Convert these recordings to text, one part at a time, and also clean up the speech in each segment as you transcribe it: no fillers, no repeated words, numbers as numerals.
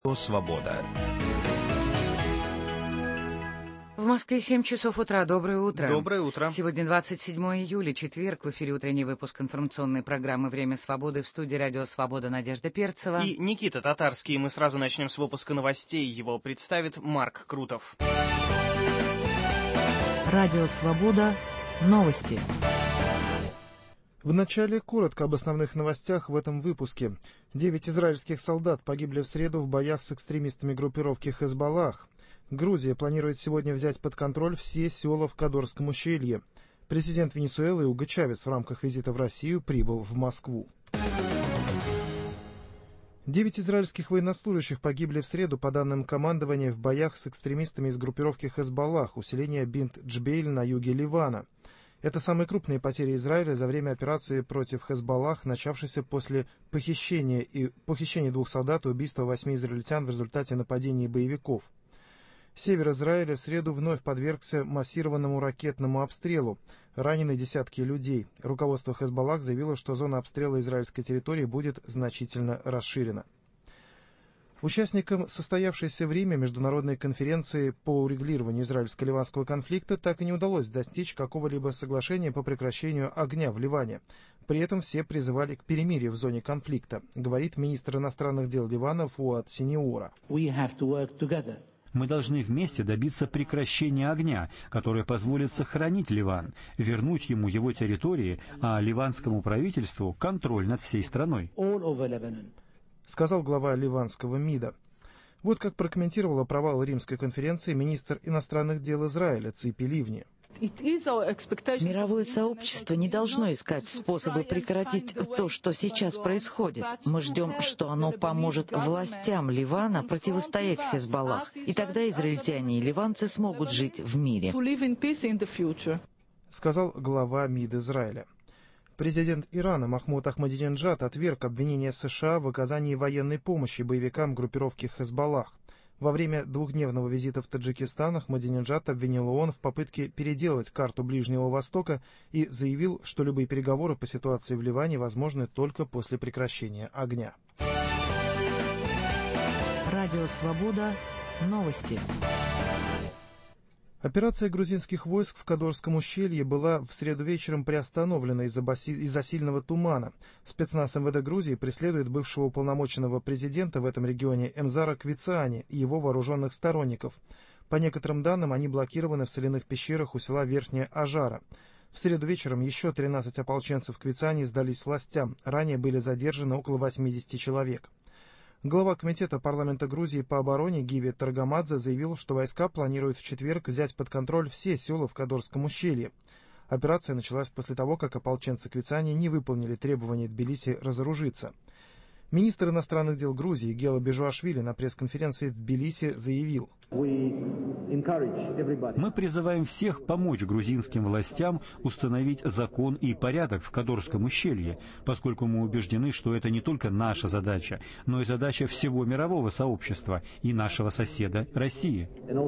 Свобода. В Москве 7 часов утра. Доброе утро. Доброе утро. Сегодня 27 июля, четверг. В эфире утренний выпуск информационной программы «Время свободы», в студии «Радио Свобода» Надежда Перцева. И Никита Татарский. Мы сразу начнем с выпуска новостей. Его представит Марк Крутов. Радио Свобода. Новости. Вначале коротко об основных новостях в этом выпуске. 9 израильских солдат погибли в среду в боях с экстремистами группировки Хезболлах. Грузия планирует сегодня взять под контроль все села в Кадорском ущелье. Президент Венесуэлы Уго Чавес в рамках визита в Россию прибыл в Москву. 9 израильских военнослужащих погибли в среду, по данным командования, в боях с экстремистами из группировки Хезболлах, усиления Бинт-Джбейль на юге Ливана. Это самые крупные потери Израиля за время операции против Хезболлах, начавшейся после похищения 2 солдат и убийства 8 израильтян в результате нападений боевиков. Север Израиля в среду вновь подвергся массированному ракетному обстрелу. Ранены десятки людей. Руководство Хезболлах заявило, что зона обстрела израильской территории будет значительно расширена. Участникам состоявшейся в Риме международной конференции по урегулированию израильско-ливанского конфликта так и не удалось достичь какого-либо соглашения по прекращению огня в Ливане. При этом все призывали к перемирию в зоне конфликта, говорит министр иностранных дел Ливана Фуад Синьора. Мы должны вместе добиться прекращения огня, которое позволит сохранить Ливан, вернуть ему его территории, а ливанскому правительству контроль над всей страной. Сказал глава ливанского МИДа. Вот как прокомментировала провал Римской конференции министр иностранных дел Израиля Ципи Ливни. Мировое сообщество не должно искать способы прекратить то, что сейчас происходит. Мы ждем, что оно поможет властям Ливана противостоять Хезболлах, и тогда израильтяне и ливанцы смогут жить в мире. Сказал глава МИД Израиля. Президент Ирана Махмуд Ахмадинеджад отверг обвинения США в оказании военной помощи боевикам группировки Хезболлах. Во время двухдневного визита в Таджикистан Ахмадинеджад обвинил ООН в попытке переделать карту Ближнего Востока и заявил, что любые переговоры по ситуации в Ливане возможны только после прекращения огня. Радио Свобода. Новости. Операция грузинских войск в Кадорском ущелье была в среду вечером приостановлена из-за сильного тумана. Спецназ МВД Грузии преследует бывшего уполномоченного президента в этом регионе Эмзара Квициани и его вооруженных сторонников. По некоторым данным, они блокированы в соляных пещерах у села Верхняя Ажара. В среду вечером еще 13 ополченцев Квициани сдались властям. Ранее были задержаны около 80 человек. Глава комитета парламента Грузии по обороне Гиви Таргамадзе заявил, что войска планируют в четверг взять под контроль все села в Кадорском ущелье. Операция началась после того, как ополченцы Квициани не выполнили требования Тбилиси разоружиться. Министр иностранных дел Грузии Гела Бежуашвили на пресс-конференции в Тбилиси заявил: Мы призываем всех помочь грузинским властям установить закон и порядок в Кадорском ущелье, поскольку мы убеждены, что это не только наша задача, но и задача всего мирового сообщества и нашего соседа России.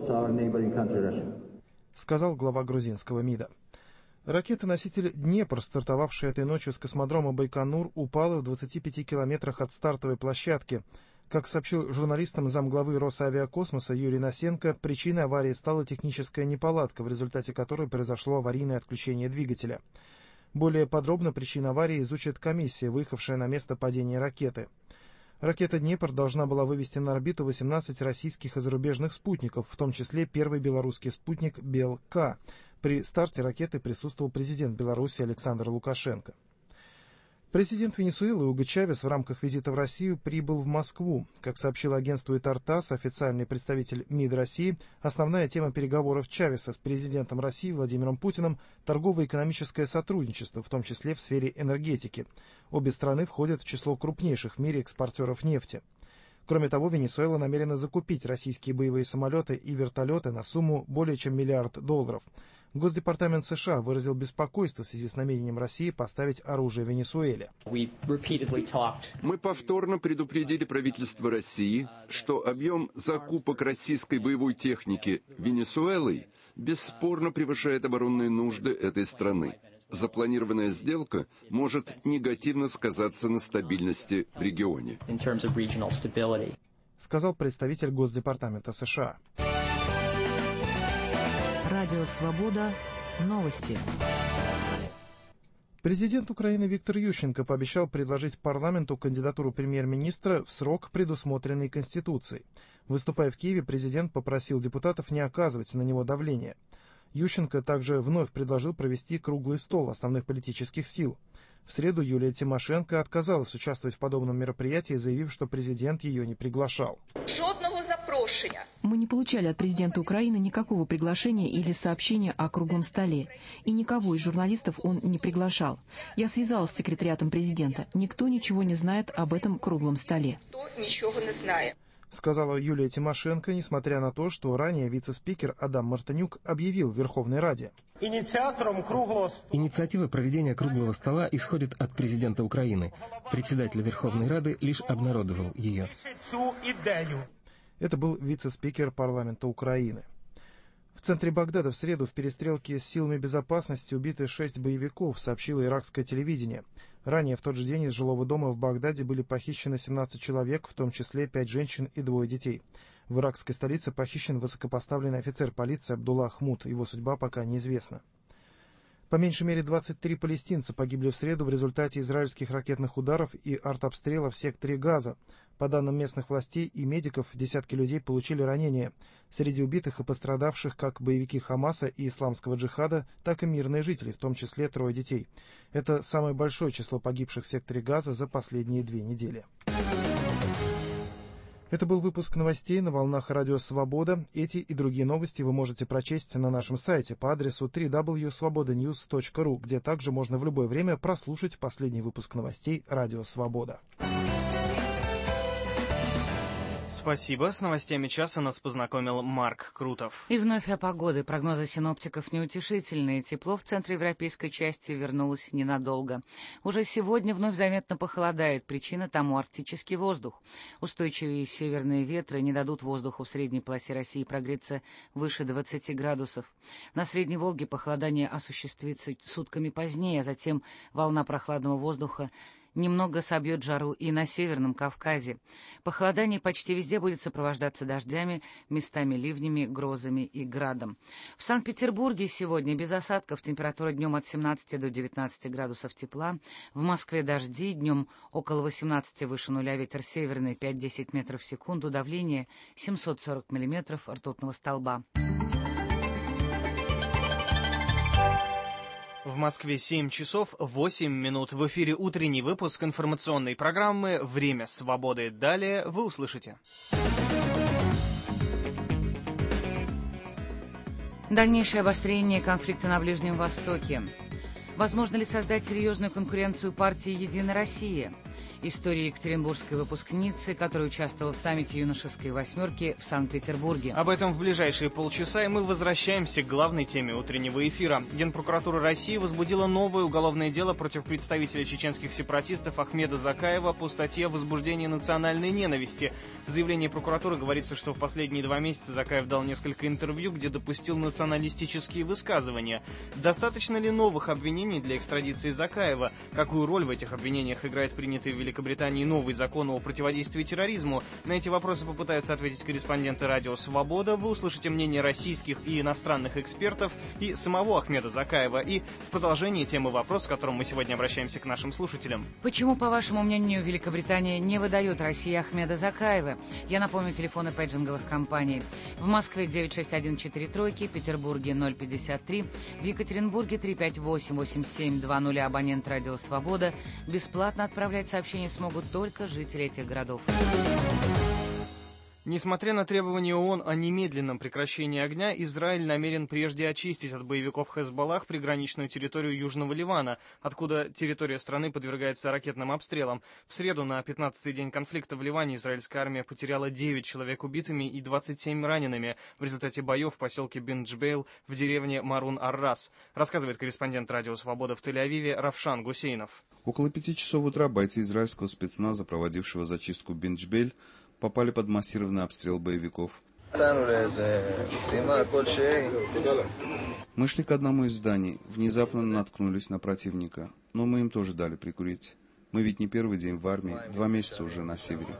Сказал глава грузинского МИДа. Ракета-носитель «Днепр», стартовавшая этой ночью с космодрома Байконур, упала в 25 километрах от стартовой площадки. Как сообщил журналистам замглавы Росавиакосмоса Юрий Насенко, причиной аварии стала техническая неполадка, в результате которой произошло аварийное отключение двигателя. Более подробно причину аварии изучит комиссия, выехавшая на место падения ракеты. Ракета «Днепр» должна была вывести на орбиту 18 российских и зарубежных спутников, в том числе первый белорусский спутник «Бел-К». При старте ракеты присутствовал президент Беларуси Александр Лукашенко. Президент Венесуэлы Уго Чавес в рамках визита в Россию прибыл в Москву. Как сообщило агентству ТАСС, официальный представитель МИД России, основная тема переговоров Чавеса с президентом России Владимиром Путиным – торгово-экономическое сотрудничество, в том числе в сфере энергетики. Обе страны входят в число крупнейших в мире экспортеров нефти. Кроме того, Венесуэла намерена закупить российские боевые самолеты и вертолеты на сумму более чем $1 миллиард. Госдепартамент США выразил беспокойство в связи с намерением России поставить оружие Венесуэле. Мы повторно предупредили правительство России, что объем закупок российской боевой техники Венесуэлой бесспорно превышает оборонные нужды этой страны. Запланированная сделка может негативно сказаться на стабильности в регионе. сказал представитель Госдепартамента США. Радио «Свобода». Новости. Президент Украины Виктор Ющенко пообещал предложить парламенту кандидатуру премьер-министра в срок, предусмотренный Конституцией. Выступая в Киеве, президент попросил депутатов не оказывать на него давления. Ющенко также вновь предложил провести круглый стол основных политических сил. В среду Юлия Тимошенко отказалась участвовать в подобном мероприятии, заявив, что президент ее не приглашал. Мы не получали от президента Украины никакого приглашения или сообщения о круглом столе. И никого из журналистов он не приглашал. Я связалась с секретариатом президента. Никто ничего не знает об этом круглом столе. Сказала Юлия Тимошенко, несмотря на то, что ранее вице-спикер Адам Мартынюк объявил в Верховной Раде. Инициатива проведения круглого стола исходит от президента Украины. Председатель Верховной Рады лишь обнародовал ее. Это был вице-спикер парламента Украины. В центре Багдада в среду в перестрелке с силами безопасности убиты 6 боевиков, сообщило иракское телевидение. Ранее в тот же день из жилого дома в Багдаде были похищены 17 человек, в том числе 5 женщин и 2 детей. В иракской столице похищен высокопоставленный офицер полиции Абдулла Хмуд. Его судьба пока неизвестна. По меньшей мере 23 палестинца погибли в среду в результате израильских ракетных ударов и артобстрела в секторе Газа. По данным местных властей и медиков, десятки людей получили ранения. Среди убитых и пострадавших как боевики Хамаса и исламского джихада, так и мирные жители, в том числе 3 детей. Это самое большое число погибших в секторе Газа за последние 2 недели. Это был выпуск новостей на волнах Радио Свобода. Эти и другие новости вы можете прочесть на нашем сайте по адресу www.svobodanews.ru, где также можно в любое время прослушать последний выпуск новостей Радио Свобода. Спасибо. С новостями часа нас познакомил Марк Крутов. И вновь о погоде. Прогнозы синоптиков неутешительные. Тепло в центроевропейской части вернулось ненадолго. Уже сегодня вновь заметно похолодает. Причина тому арктический воздух. Устойчивые северные ветры не дадут воздуху в средней полосе России прогреться выше 20 градусов. На Средней Волге похолодание осуществится сутками позднее, а затем волна прохладного воздуха немного собьет жару и на Северном Кавказе. Похолодание почти везде будет сопровождаться дождями, местами ливнями, грозами и градом. В Санкт-Петербурге сегодня без осадков, температура днем от 17 до 19 градусов тепла. В Москве дожди, днем около 18 выше нуля, ветер северный 5-10 метров в секунду, давление 740 миллиметров ртутного столба. В Москве 7 часов 8 минут. В эфире утренний выпуск информационной программы «Время свободы». Далее вы услышите. Дальнейшее обострение конфликта на Ближнем Востоке. Возможно ли создать серьезную конкуренцию партии «Единая Россия»? История екатеринбургской выпускницы, которая участвовала в саммите юношеской восьмерки в Санкт-Петербурге. Об этом в ближайшие полчаса, и мы возвращаемся к главной теме утреннего эфира. Генпрокуратура России возбудила новое уголовное дело против представителя чеченских сепаратистов Ахмеда Закаева по статье о возбуждении национальной ненависти. В заявлении прокуратуры говорится, что в последние 2 месяца Закаев дал несколько интервью, где допустил националистические высказывания. Достаточно ли новых обвинений для экстрадиции Закаева? Какую роль в этих обвинениях играет принятый в Великобритании новый закон о противодействии терроризму? На эти вопросы попытаются ответить корреспонденты Радио Свобода. Вы услышите мнение российских и иностранных экспертов и самого Ахмеда Закаева. И в продолжении темы вопрос, с которым мы сегодня обращаемся к нашим слушателям. Почему, по вашему мнению, Великобритания не выдает России Ахмеда Закаева? Я напомню телефоны пейджинговых компаний. В Москве 96143, Петербурге 053, в Екатеринбурге 358-8720, абонент Радио Свобода. Бесплатно отправлять сообщения смогут только жители этих городов. Несмотря на требования ООН о немедленном прекращении огня, Израиль намерен прежде очистить от боевиков Хезболлах приграничную территорию Южного Ливана, откуда территория страны подвергается ракетным обстрелам. В среду, на 15-й день конфликта в Ливане, израильская армия потеряла 9 человек убитыми и 27 ранеными в результате боев в поселке Бин-Джбейл в деревне Марун-ар-Рас, рассказывает корреспондент Радио Свобода в Тель-Авиве Равшан Гусейнов. Около 5 часов утра бойцы израильского спецназа, проводившего зачистку Бин-Джбейль, попали под массированный обстрел боевиков. Мы шли к одному из зданий, внезапно наткнулись на противника, но мы им тоже дали прикурить. Мы ведь не первый день в армии, 2 месяца уже на севере»,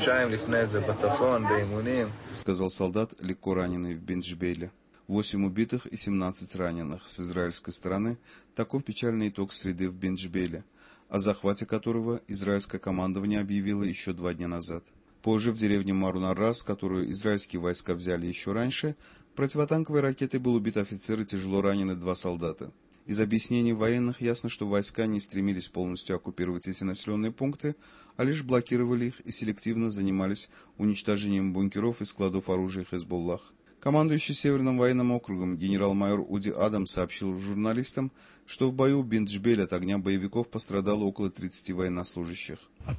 — сказал солдат, легко раненый в Бинджбейле. 8 убитых и 17 раненых с израильской стороны – таков печальный итог среды в Бинджбейле, о захвате которого израильское командование объявило еще 2 дня назад. Позже в деревне Марун-ар-Рас, которую израильские войска взяли еще раньше, противотанковой ракетой был убит офицер и тяжело ранены 2 солдата. Из объяснений военных ясно, что войска не стремились полностью оккупировать эти населенные пункты, а лишь блокировали их и селективно занимались уничтожением бункеров и складов оружия Хезболлах. Командующий Северным военным округом генерал-майор Уди Адамс сообщил журналистам, что в бою в Бинджбель от огня боевиков пострадало около 30 военнослужащих.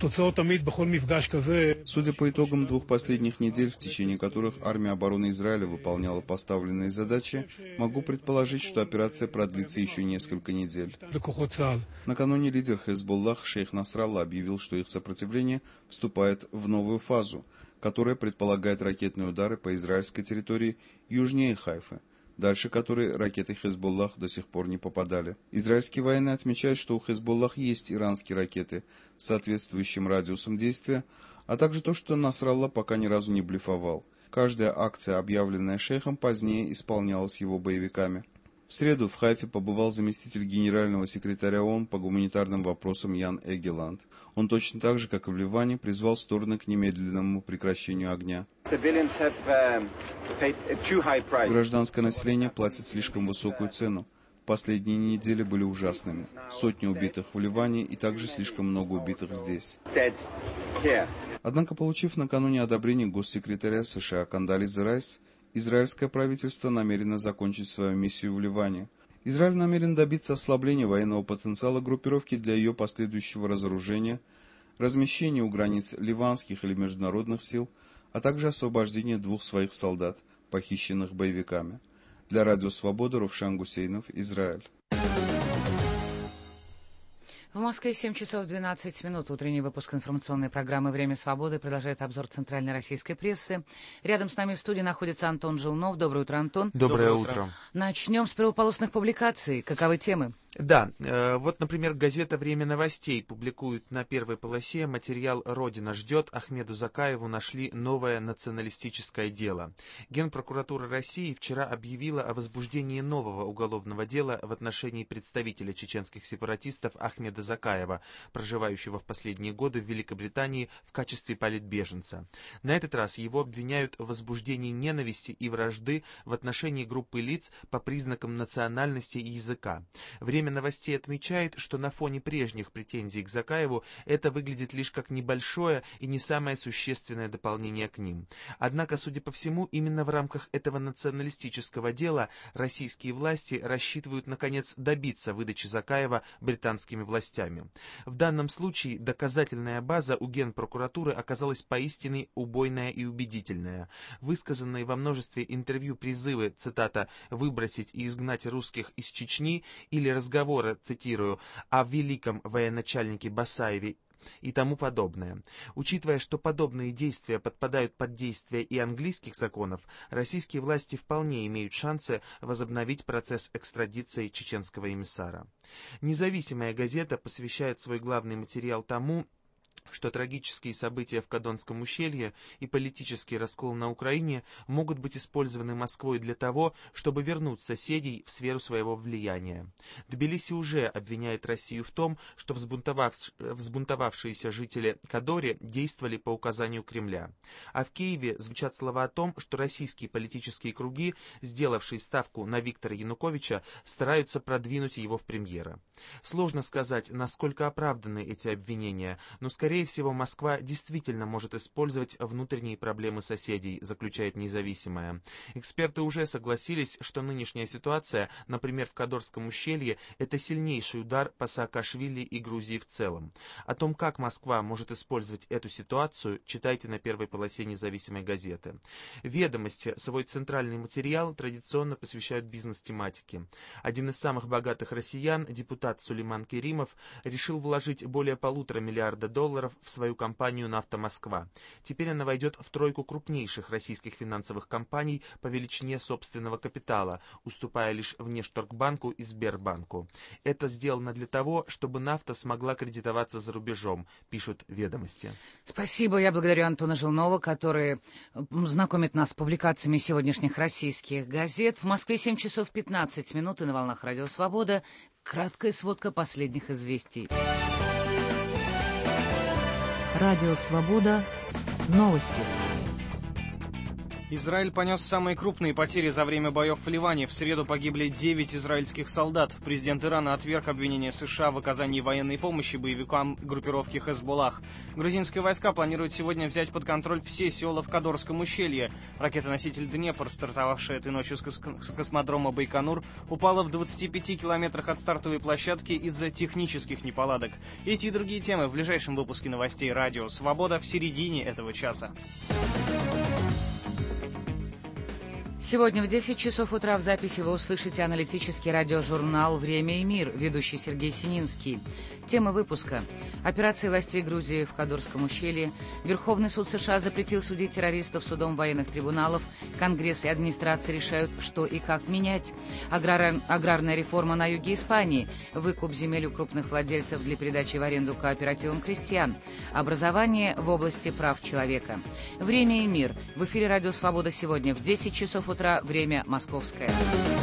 Судя по итогам 2 последних недель, в течение которых армия обороны Израиля выполняла поставленные задачи, могу предположить, что операция продлится еще несколько недель. Накануне лидер Хезболлах шейх Насралла объявил, что их сопротивление вступает в новую фазу, которая предполагает ракетные удары по израильской территории южнее Хайфы, дальше которой ракеты Хезболлах до сих пор не попадали. Израильские военные отмечают, что у Хезболлах есть иранские ракеты с соответствующим радиусом действия, а также то, что Насралла пока ни разу не блефовал. Каждая акция, объявленная шейхом, позднее исполнялась его боевиками. В среду в Хайфе побывал заместитель генерального секретаря ООН по гуманитарным вопросам Ян Эгеланд. Он точно так же, как и в Ливане, призвал стороны к немедленному прекращению огня. Гражданское население платит слишком высокую цену. Последние недели были ужасными. 100 убитых в Ливане и также слишком много убитых здесь. Однако, получив накануне одобрение госсекретаря США Кондолизы Райс, израильское правительство намерено закончить свою миссию в Ливане. Израиль намерен добиться ослабления военного потенциала группировки для ее последующего разоружения, размещения у границ ливанских или международных сил, а также освобождения 2 своих солдат, похищенных боевиками. Для Радио Свобода Ровшан Гусейнов, Израиль. В Москве 7 часов 12 минут. Утренний выпуск информационной программы «Время свободы» продолжает обзор центральной российской прессы. Рядом с нами в студии находится Антон Жилнов. Доброе утро, Антон. Доброе утро. Начнем с правополосных публикаций. Каковы темы? Да, вот, например, газета «Время новостей» публикует на первой полосе материал «Родина ждет». Ахмеду Закаеву нашли новое националистическое дело. Генпрокуратура России вчера объявила о возбуждении нового уголовного дела в отношении представителя чеченских сепаратистов Ахмеда Закаева, проживающего в последние годы в Великобритании в качестве политбеженца. На этот раз его обвиняют в возбуждении ненависти и вражды в отношении группы лиц по признакам национальности и языка. «Время новостей» отмечает, что на фоне прежних претензий к Закаеву это выглядит лишь как небольшое и не самое существенное дополнение к ним. Однако, судя по всему, именно в рамках этого националистического дела российские власти рассчитывают, наконец, добиться выдачи Закаева британскими властями. В данном случае доказательная база у Генпрокуратуры оказалась поистине убойная и убедительная. Высказанные во множестве интервью призывы, цитата, «выбросить и изгнать русских из Чечни» или разговоры, цитирую, о великом военачальнике Басаеве и тому подобное. Учитывая, что подобные действия подпадают под действие и английских законов, российские власти вполне имеют шансы возобновить процесс экстрадиции чеченского эмиссара. Независимая газета посвящает свой главный материал тому, что трагические события в Кадонском ущелье и политический раскол на Украине могут быть использованы Москвой для того, чтобы вернуть соседей в сферу своего влияния. Тбилиси уже обвиняет Россию в том, что взбунтовавшиеся жители Кадори действовали по указанию Кремля. А в Киеве звучат слова о том, что российские политические круги, сделавшие ставку на Виктора Януковича, стараются продвинуть его в премьера. Сложно сказать, насколько оправданы эти обвинения, но скорее всего, Москва действительно может использовать внутренние проблемы соседей, заключает независимая. Эксперты уже согласились, что нынешняя ситуация, например, в Кадорском ущелье, это сильнейший удар по Саакашвили и Грузии в целом. О том, как Москва может использовать эту ситуацию, читайте на первой полосе независимой газеты. «Ведомости» свой центральный материал традиционно посвящают бизнес-тематике. Один из самых богатых россиян, депутат Сулейман Керимов, решил вложить более $1,5 миллиарда инвесторов в свою компанию «Нафта Москва». Теперь она войдет в тройку крупнейших российских финансовых компаний по величине собственного капитала, уступая лишь Внешторгбанку и Сбербанку. Это сделано для того, чтобы «Нафта» смогла кредитоваться за рубежом, пишут «Ведомости». Спасибо. Я благодарю Антона Желнова, который знакомит нас с публикациями сегодняшних российских газет. В Москве 7 часов 15 минут и на волнах Радио Свобода. Краткая сводка последних известий. Радио Свобода. Новости. Израиль понес самые крупные потери за время боев в Ливане. В среду погибли 9 израильских солдат. Президент Ирана отверг обвинения США в оказании военной помощи боевикам группировки Хезболлах. Грузинские войска планируют сегодня взять под контроль все села в Кадорском ущелье. Ракета-носитель «Днепр», стартовавшая этой ночью с космодрома Байконур, упала в 25 километрах от стартовой площадки из-за технических неполадок. Эти и другие темы в ближайшем выпуске новостей «Радио Свобода» в середине этого часа. Сегодня в 10 часов утра в записи вы услышите аналитический радиожурнал «Время и мир», ведущий Сергей Сининский. Тема выпуска. Операции властей Грузии в Кадорском ущелье. Верховный суд США запретил судить террористов судом военных трибуналов. Конгресс и администрация решают, что и как менять. Аграрная реформа на юге Испании. Выкуп земель у крупных владельцев для передачи в аренду кооперативам крестьян. Образование в области прав человека. «Время и мир». В эфире «Радио Свобода» сегодня в 10 часов утра. Время московское.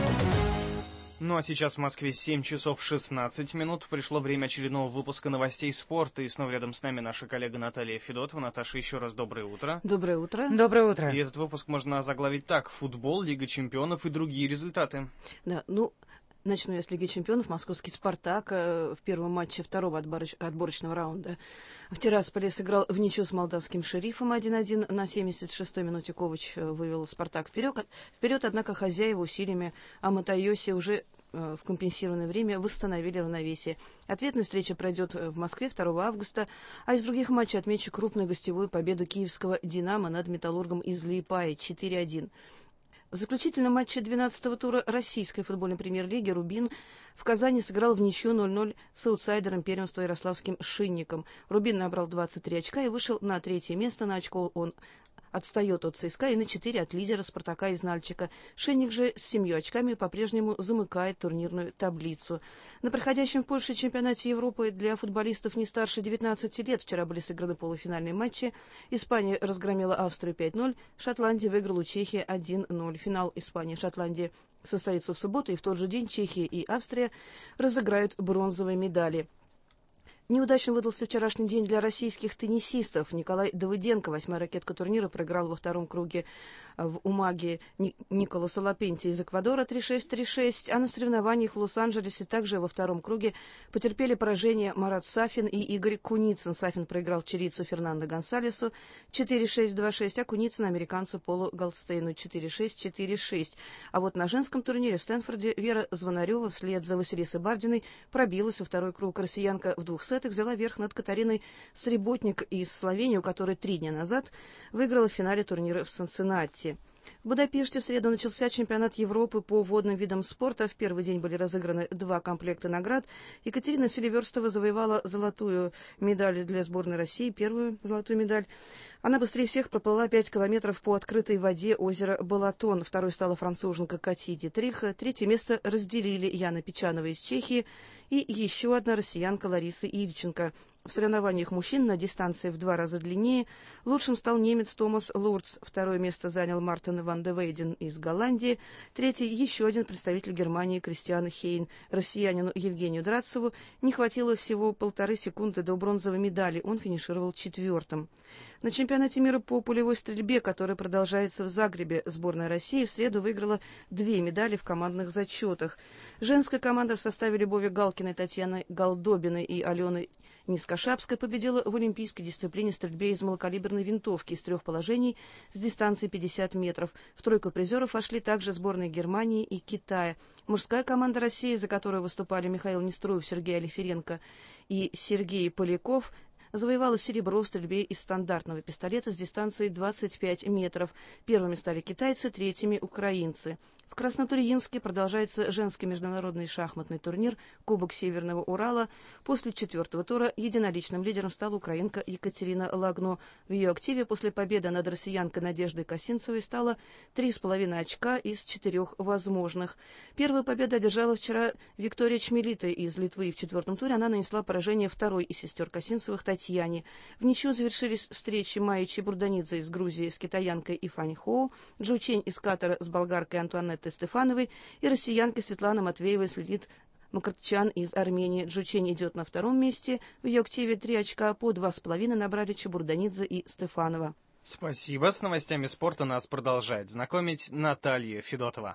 Ну а сейчас в Москве 7 часов 16 минут. Пришло время очередного выпуска новостей спорта. И снова рядом с нами наша коллега Наталья Федотова. Наташа, еще раз доброе утро. Доброе утро. Доброе утро. И этот выпуск можно заглавить так: футбол, Лига чемпионов и другие результаты. Да, начну я с Лиги чемпионов. Московский «Спартак» в первом матче второго отборочного раунда в Тирасполе сыграл в ничью с молдавским «Шерифом» 1-1. На 76-й минуте Ковач вывел «Спартак» вперед, однако хозяева усилиями Аматайоси уже в компенсированное время восстановили равновесие. Ответная встреча пройдет в Москве 2 августа, а из других матчей отмечу крупную гостевую победу киевского «Динамо» над «Металлургом» из Лиепая 4-1. В заключительном матче 12-го тура российской футбольной премьер-лиги «Рубин» в Казани сыграл в ничью 0-0 с аутсайдером первенства ярославским «Шинником». «Рубин» набрал 23 очка и вышел на 3-е место. На очко он отстает от ЦСКА и на 4 от лидера «Спартака» из Нальчика. «Шинник» же с 7 очками по-прежнему замыкает турнирную таблицу. На проходящем в Польше чемпионате Европы для футболистов не старше 19 лет вчера были сыграны полуфинальные матчи. Испания разгромила Австрию 5-0, Шотландия выиграла у Чехии 1-0. Финал Испания-Шотландия состоится в субботу, и в тот же день Чехия и Австрия разыграют бронзовые медали. Неудачно выдался вчерашний день для российских теннисистов. Николай Давыденко, 8-я ракетка турнира, проиграл во втором круге в Умаге Николасу Лапенти из Эквадора 3-6, 3-6, а на соревнованиях в Лос-Анджелесе также во втором круге потерпели поражение Марат Сафин и Игорь Куницын. Сафин проиграл чилийцу Фернандо Гонсалесу 4-6, 2-6, а Куницын американцу Полу Голдстейну 4-6, 4-6. А вот на женском турнире в Стэнфорде Вера Звонарева вслед за Василисой Бардиной пробилась во второй круг. Россиянка в 2 сетах взяла верх над Катариной Среботник из Словении, у которой 3 дня назад выиграла в финале турнира в Цинциннати. В Будапеште в среду начался чемпионат Европы по водным видам спорта. В первый день были разыграны 2 комплекта наград. Екатерина Селиверстова завоевала золотую медаль для сборной России, первую золотую медаль. Она быстрее всех проплыла 5 километров по открытой воде озера Балатон. Второй стала француженка Кати Дитрих. 3-е место разделили Яна Печанова из Чехии и еще одна россиянка Лариса Ильченко. В соревнованиях мужчин на дистанции в 2 раза длиннее лучшим стал немец Томас Лурц. 2-е место занял Мартин ван де Вейден из Голландии. 3-й еще один представитель Германии Кристиан Хейн. Россиянину Евгению Драцеву не хватило всего 1,5 секунды до бронзовой медали. Он финишировал 4-м. На чемпионате мира по пулевой стрельбе, который продолжается в Загребе, сборная России в среду выиграла 2 медали в командных зачетах. Женская команда в составе Любови Галкиной, Татьяны Голдобиной и Алены Низкошапская победила в олимпийской дисциплине стрельбе из малокалиберной винтовки из 3 положений с дистанции 50 метров. В тройку призеров вошли также сборные Германии и Китая. Мужская команда России, за которую выступали Михаил Неструев, Сергей Алиференко и Сергей Поляков, завоевала серебро в стрельбе из стандартного пистолета с дистанцией 25 метров. Первыми стали китайцы, 3-ми украинцы. В Краснотурьинске продолжается женский международный шахматный турнир «Кубок Северного Урала». После 4-го тура единоличным лидером стала украинка Екатерина Лагно. В ее активе после победы над россиянкой Надеждой Косинцевой стало 3,5 очка из 4 возможных. Первую победу одержала вчера Виктория Чмелита из Литвы. В 4-м туре она нанесла поражение второй из сестер Косинцевых Татьяне. В ничью завершились встречи Майи Чебурданидзе из Грузии с китаянкой Ифань Хоу, Джу Чень из Катара с болгаркой Антуанеттой Стефановой и россиянкой Светланой Матвеевой следит Макартчан из Армении. Джу Чень идет на 2-м месте. В ее активе 3 очка, по 2,5 набрали Чебурданидзе и Стефанова. Спасибо. С новостями спорта нас продолжает знакомить Наталья Федотова.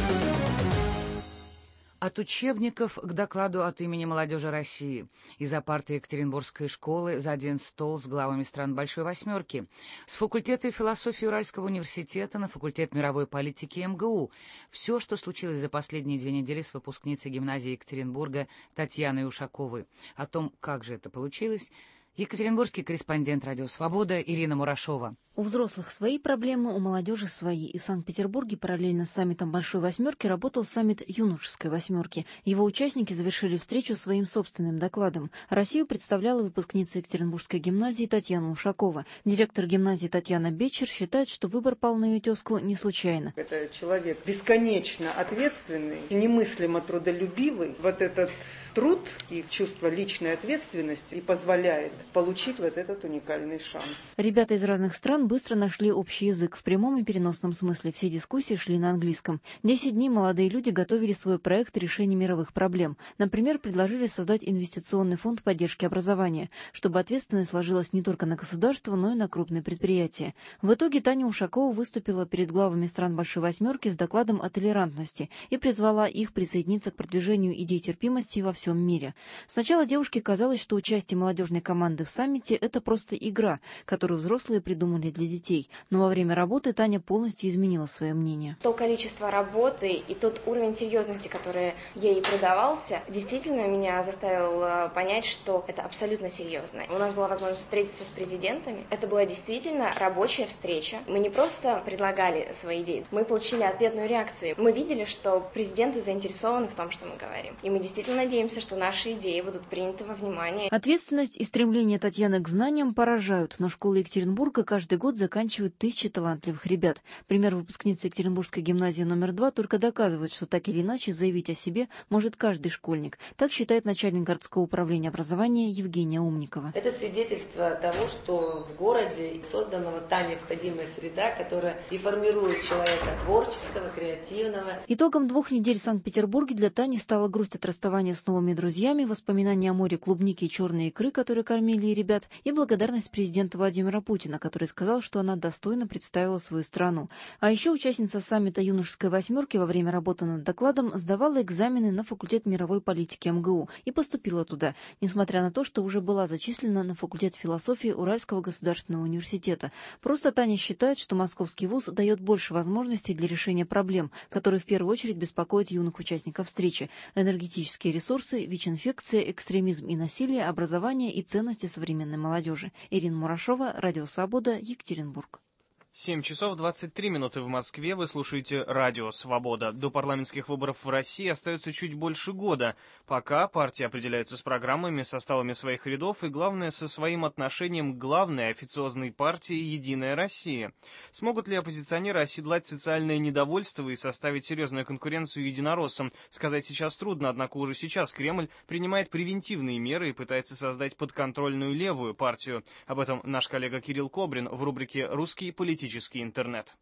От учебников к докладу от имени молодежи России. Из-за парты Екатеринбургской школы за один стол с главами стран Большой Восьмерки. С факультета философии Уральского университета на факультет мировой политики МГУ. Все, что случилось за последние 2 недели с выпускницей гимназии Екатеринбурга Татьяной Ушаковой. О том, как же это получилось, екатеринбургский корреспондент «Радио Свобода» Ирина Мурашова. У взрослых свои проблемы, у молодежи свои. И в Санкт-Петербурге параллельно с саммитом Большой Восьмерки работал саммит Юношеской Восьмерки. Его участники завершили встречу своим собственным докладом. Россию представляла выпускница Екатеринбургской гимназии Татьяна Ушакова. Директор гимназии Татьяна Бечер считает, что выбор пал на ее тезку не случайно. Это человек бесконечно ответственный, немыслимо трудолюбивый. Вот этот труд и чувство личной ответственности и позволяет получить вот этот уникальный шанс. Ребята из разных стран быстро нашли общий язык. В прямом и переносном смысле все дискуссии шли на английском. 10 дней молодые люди готовили свой проект решения мировых проблем. Например, предложили создать инвестиционный фонд поддержки образования, чтобы ответственность сложилась не только на государство, но и на крупные предприятия. В итоге Таня Ушакова выступила перед главами стран Большой Восьмерки с докладом о толерантности и призвала их присоединиться к продвижению идей терпимости во всем мире. Сначала девушке казалось, что участие молодежной команды в саммите – это просто игра, которую взрослые придумали для детей. Но во время работы Таня полностью изменила свое мнение. То количество работы и тот уровень серьезности, который ей придавался, действительно меня заставил понять, что это абсолютно серьезно. У нас была возможность встретиться с президентами. Это была действительно рабочая встреча. Мы не просто предлагали свои идеи, мы получили ответную реакцию. Мы видели, что президенты заинтересованы в том, что мы говорим. И мы действительно надеемся, что наши идеи будут приняты во внимание. Ответственность и стремление Татьяны к знаниям поражают, но школы Екатеринбурга каждый год заканчивают тысячи талантливых ребят. Пример выпускницы Екатеринбургской гимназии номер 2 только доказывает, что так или иначе заявить о себе может каждый школьник. Так считает начальник городского управления образования Евгения Умникова. Это свидетельство того, что в городе создана вот та необходимая среда, которая и формирует человека творческого, креативного. Итогом 2 недель в Санкт-Петербурге для Тани стала грусть от расставания с новыми друзьями, воспоминания о море клубники и черной икры, которые кормили ребят, и благодарность президента Владимира Путина, который сказал, что она достойно представила свою страну. А еще участница саммита Юношеской Восьмерки во время работы над докладом сдавала экзамены на факультет мировой политики МГУ и поступила туда, несмотря на то, что уже была зачислена на факультет философии Уральского государственного университета. Просто Таня считает, что московский вуз дает больше возможностей для решения проблем, которые в первую очередь беспокоят юных участников встречи: энергетические ресурсы, ВИЧ-инфекция, экстремизм и насилие, образование и ценности современной молодежи. Ирина Мурашова, Радио Свобода, Екатеринбург. 7 часов 23 минуты в Москве. Вы слушаете Радио Свобода. До парламентских выборов в России остается чуть больше года. Пока партии определяются с программами, составами своих рядов и, главное, со своим отношением к главной официозной партии «Единая Россия». Смогут ли оппозиционеры оседлать социальное недовольство и составить серьезную конкуренцию единороссам? Сказать сейчас трудно, однако уже сейчас Кремль принимает превентивные меры и пытается создать подконтрольную левую партию. Об этом наш коллега Кирилл Кобрин в рубрике «Русский политический интернет».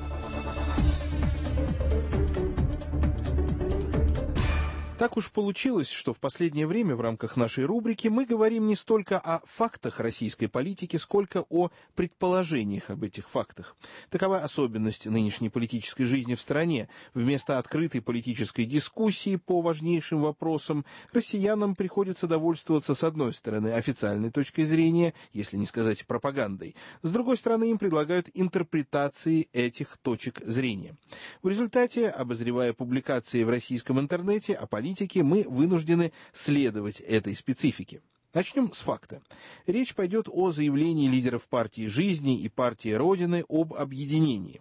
Так уж получилось, что в последнее время в рамках нашей рубрики мы говорим не столько о фактах российской политики, сколько о предположениях об этих фактах. Такова особенность нынешней политической жизни в стране. Вместо открытой политической дискуссии по важнейшим вопросам россиянам приходится довольствоваться, с одной стороны, официальной точкой зрения, если не сказать пропагандой. С другой стороны, им предлагают интерпретации этих точек зрения. В результате, обозревая публикации в российском интернете о политике, мы вынуждены следовать этой специфике. Начнем с факта. Речь пойдет о заявлении лидеров партии «Жизни» и партии «Родины» об объединении.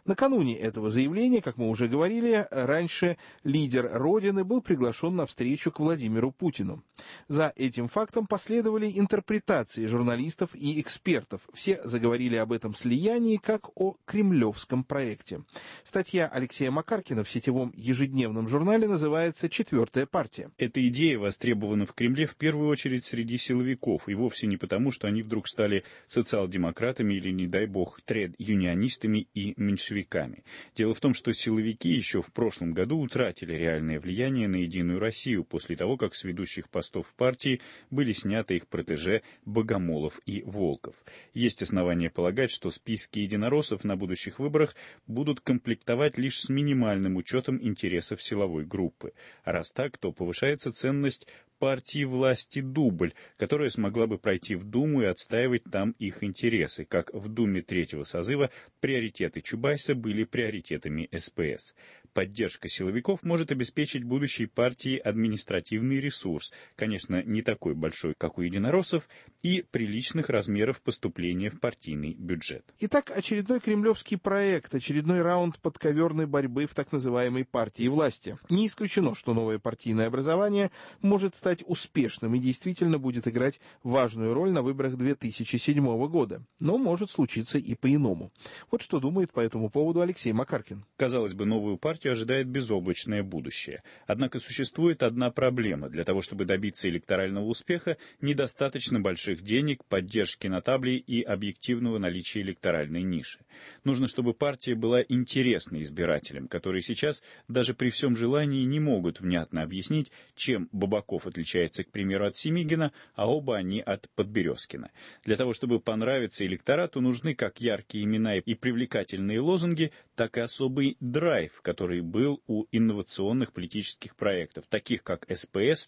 Накануне этого заявления, как мы уже говорили, раньше лидер Родины был приглашен на встречу к Владимиру Путину. За этим фактом последовали интерпретации журналистов и экспертов. Все заговорили об этом слиянии как о кремлевском проекте. Статья Алексея Макаркина в сетевом ежедневном журнале называется «Четвертая партия». Эта идея востребована в Кремле в первую очередь среди силовиков, и вовсе не потому, что они вдруг стали социал-демократами или, не дай бог, тред-юнионистами и меньшевиками. Дело в том, что силовики еще в прошлом году утратили реальное влияние на «Единую Россию» после того, как с ведущих постов в партии были сняты их протеже Богомолов и Волков. Есть основания полагать, что списки единороссов на будущих выборах будут комплектовать лишь с минимальным учетом интересов силовой группы. А раз так, то повышается ценность партии власти «Дубль», которая смогла бы пройти в Думу и отстаивать там их интересы, как в Думе третьего созыва приоритеты Чубайса были приоритетами СПС. Поддержка силовиков может обеспечить будущей партии административный ресурс, конечно, не такой большой, как у единороссов, и приличных размеров поступления в партийный бюджет. Итак, очередной кремлевский проект, очередной раунд подковерной борьбы в так называемой партии власти. Не исключено, что новое партийное образование может стать успешным и действительно будет играть важную роль на выборах 2007 года. Но может случиться и по-иному. Вот что думает по этому поводу Алексей Макаркин. Казалось бы, новую партию ожидает безоблачное будущее. Однако существует одна проблема. Для того, чтобы добиться электорального успеха, недостаточно больших денег, поддержки на табле и объективного наличия электоральной ниши. Нужно, чтобы партия была интересной избирателям, которые сейчас даже при всем желании не могут внятно объяснить, чем Бабаков отличается, к примеру, от Семигина, а оба они от Подберезкина. Для того, чтобы понравиться электорату, нужны как яркие имена и привлекательные лозунги, так и особый драйв, который был у инновационных политических проектов, таких как СПС в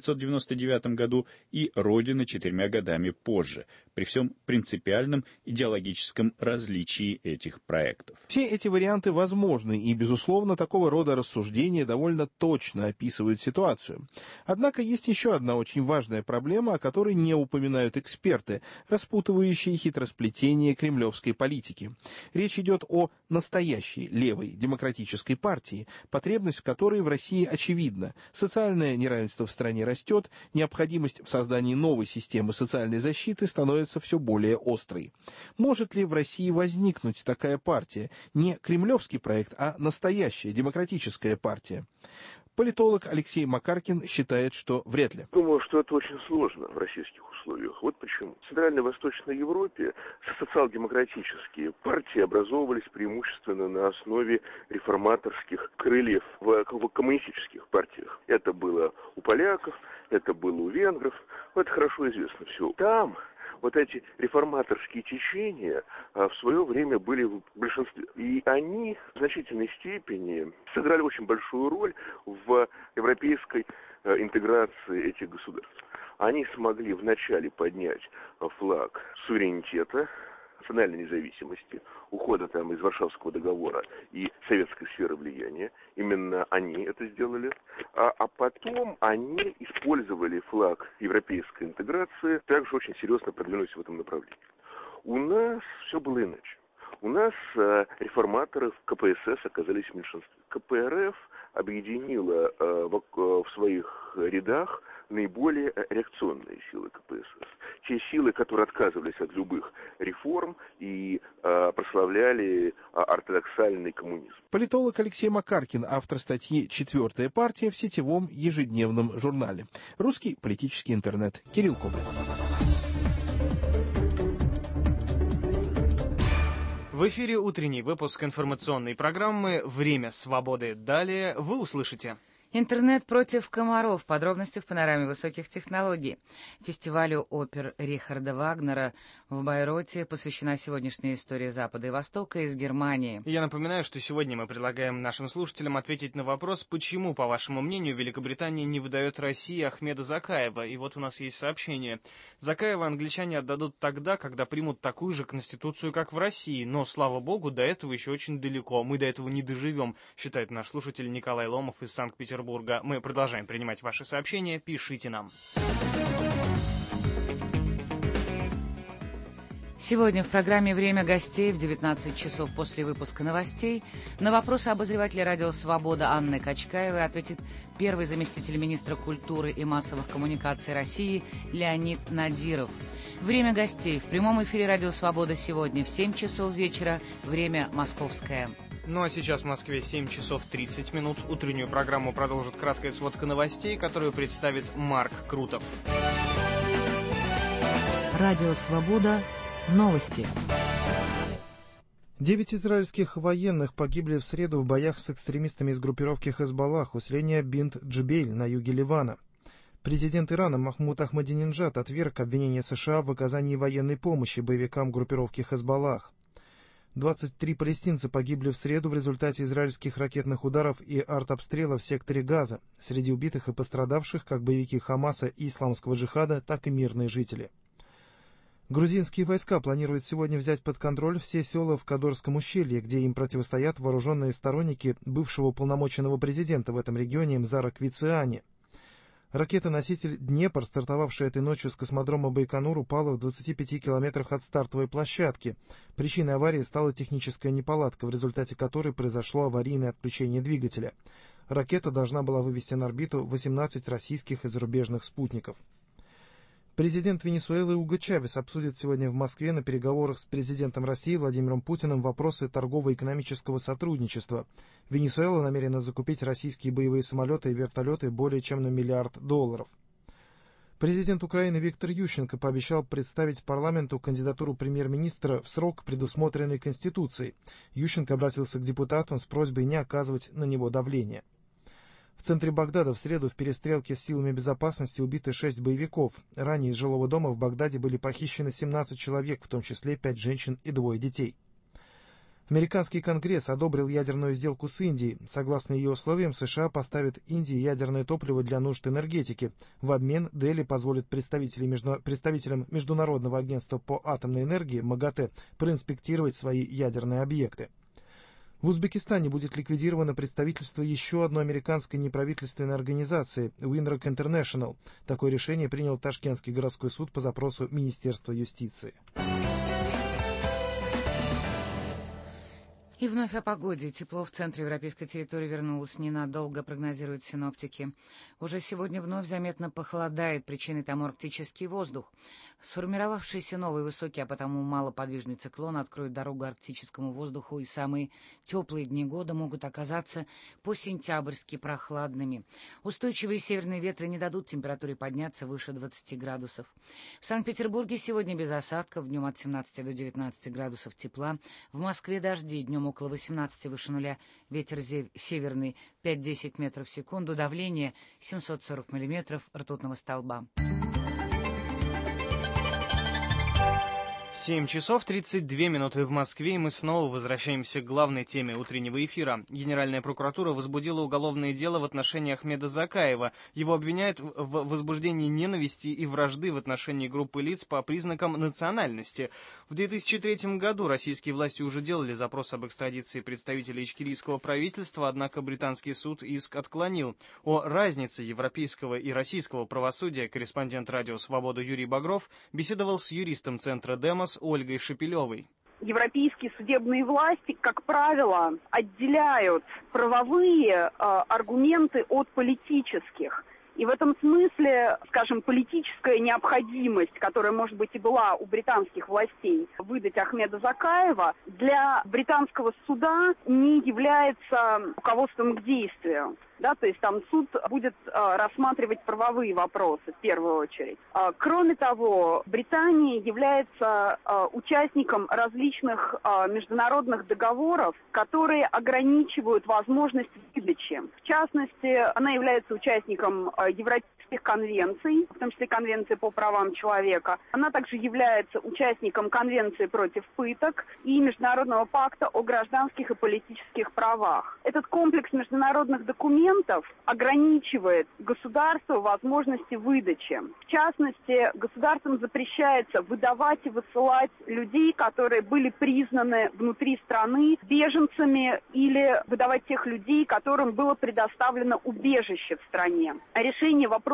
1999 году и Родина 4 годами позже, при всем принципиальном идеологическом различии этих проектов. Все эти варианты возможны, и, безусловно, такого рода рассуждения довольно точно описывают ситуацию. Однако есть еще одна очень важная проблема, о которой не упоминают эксперты, распутывающие хитросплетение кремлевской политики. Речь идет о настоящей левой демократической партии, потребность в которой в России очевидна. Социальное неравенство в стране растет, необходимость в создании новой системы социальной защиты становится все более острой. Может ли в России возникнуть такая партия? Не кремлевский проект, а настоящая демократическая партия? Политолог Алексей Макаркин считает, что вряд ли. Думаю, что это очень сложно в российских условиях. Вот почему. В Центральной и Восточной Европе социал-демократические партии образовывались преимущественно на основе реформаторских крыльев в коммунистических партиях. Это было у поляков, это было у венгров. Это хорошо известно все. Там вот эти реформаторские течения в свое время были в большинстве. И они в значительной степени сыграли очень большую роль в европейской интеграции этих государств. Они смогли вначале поднять флаг суверенитета, национальной независимости, ухода там из Варшавского договора и советской сферы влияния. Именно они это сделали. А потом они использовали флаг европейской интеграции, также очень серьезно продвинулись в этом направлении. У нас все было иначе. У нас реформаторы в КПСС оказались в меньшинстве. КПРФ объединила в своих рядах наиболее реакционные силы КПСС. Те силы, которые отказывались от любых реформ и прославляли ортодоксальный коммунизм. Политолог Алексей Макаркин, автор статьи «Четвертая партия» в сетевом ежедневном журнале. Русский политический интернет. Кирилл Коблин. В эфире утренний выпуск информационной программы «Время свободы». Далее вы услышите... Интернет против комаров. Подробности в панораме высоких технологий. Фестивалю опер Рихарда Вагнера в Байройте посвящена сегодняшняя история Запада и Востока из Германии. Я напоминаю, что сегодня мы предлагаем нашим слушателям ответить на вопрос, почему, по вашему мнению, Великобритания не выдает России Ахмеда Закаева. И вот у нас есть сообщение. Закаева англичане отдадут тогда, когда примут такую же конституцию, как в России. Но, слава богу, до этого еще очень далеко. Мы до этого не доживем, считает наш слушатель Николай Ломов из Санкт-Петербурга. Мы продолжаем принимать ваши сообщения. Пишите нам. Сегодня в программе «Время гостей» в 19 часов после выпуска новостей на вопросы обозревателя радио «Свобода» Анны Качкаевой ответит первый заместитель министра культуры и массовых коммуникаций России Леонид Надиров. «Время гостей» в прямом эфире радио «Свобода» сегодня в 7 часов вечера, время московское. Ну а сейчас в Москве 7 часов 30 минут. Утреннюю программу продолжит краткая сводка новостей, которую представит Марк Крутов. Радио «Свобода». Новости. 9 израильских военных погибли в среду в боях с экстремистами из группировки Хезболлах у селения Бинт-Джбель на юге Ливана. Президент Ирана Махмуд Ахмадинеджад отверг обвинения США в оказании военной помощи боевикам группировки Хезболлах. 23 палестинца погибли в среду в результате израильских ракетных ударов и артобстрела в секторе Газа. Среди убитых и пострадавших как боевики Хамаса и Исламского джихада, так и мирные жители. Грузинские войска планируют сегодня взять под контроль все села в Кадорском ущелье, где им противостоят вооруженные сторонники бывшего уполномоченного президента в этом регионе Мзара Квициани. Ракета-носитель «Днепр», стартовавшая этой ночью с космодрома Байконур, упала в 25 километрах от стартовой площадки. Причиной аварии стала техническая неполадка, в результате которой произошло аварийное отключение двигателя. Ракета должна была вывести на орбиту 18 российских и зарубежных спутников. Президент Венесуэлы Уго Чавес обсудит сегодня в Москве на переговорах с президентом России Владимиром Путиным вопросы торгово-экономического сотрудничества. Венесуэла намерена закупить российские боевые самолеты и вертолеты более чем на $1 миллиард. Президент Украины Виктор Ющенко пообещал представить парламенту кандидатуру премьер-министра в срок, предусмотренный Конституцией. Ющенко обратился к депутатам с просьбой не оказывать на него давления. В центре Багдада в среду в перестрелке с силами безопасности убиты 6 боевиков. Ранее из жилого дома в Багдаде были похищены 17 человек, в том числе 5 женщин и 2 детей. Американский Конгресс одобрил ядерную сделку с Индией. Согласно ее условиям, США поставят Индии ядерное топливо для нужд энергетики. В обмен Дели позволит представителям Международного агентства по атомной энергии МАГАТЭ проинспектировать свои ядерные объекты. В Узбекистане будет ликвидировано представительство еще одной американской неправительственной организации Winrock International. Такое решение принял Ташкентский городской суд по запросу Министерства юстиции. И вновь о погоде. Тепло в центре европейской территории вернулось ненадолго, прогнозируют синоптики. Уже сегодня вновь заметно похолодает, причиной тому арктический воздух. Сформировавшийся новый высокий, а потому малоподвижный циклон откроет дорогу арктическому воздуху, и самые теплые дни года могут оказаться по-сентябрьски прохладными. Устойчивые северные ветры не дадут температуре подняться выше 20 градусов. В Санкт-Петербурге сегодня без осадков, днем от 17 до 19 градусов тепла. В Москве дожди, днем около 18 выше нуля, ветер северный 5-10 метров в секунду, давление 740 миллиметров ртутного столба. 7 часов 32 минуты в Москве, и мы снова возвращаемся к главной теме утреннего эфира. Генеральная прокуратура возбудила уголовное дело в отношении Ахмеда Закаева. Его обвиняют в возбуждении ненависти и вражды в отношении группы лиц по признакам национальности. В 2003 году российские власти уже делали запрос об экстрадиции представителей ичкерийского правительства, однако британский суд иск отклонил. О разнице европейского и российского правосудия корреспондент радио «Свобода» Юрий Багров беседовал с юристом Центра «Демос» Ольгой Шепелевой. Европейские судебные власти, как правило, отделяют правовые аргументы от политических. И в этом смысле, скажем, политическая необходимость, которая, может быть, и была у британских властей выдать Ахмеда Закаева, для британского суда не является руководством к действию. Да, то есть там суд будет рассматривать правовые вопросы в первую очередь. Кроме того, Британия является участником различных международных договоров, которые ограничивают возможность выдачи. В частности, она является участником Европейских конвенций, в том числе Конвенции по правам человека. Она также является участником Конвенции против пыток и Международного пакта о гражданских и политических правах. Этот комплекс международных документов ограничивает государству возможности выдачи. В частности, государствам запрещается выдавать и высылать людей, которые были признаны внутри страны беженцами, или выдавать тех людей, которым было предоставлено убежище в стране. Решение вопроса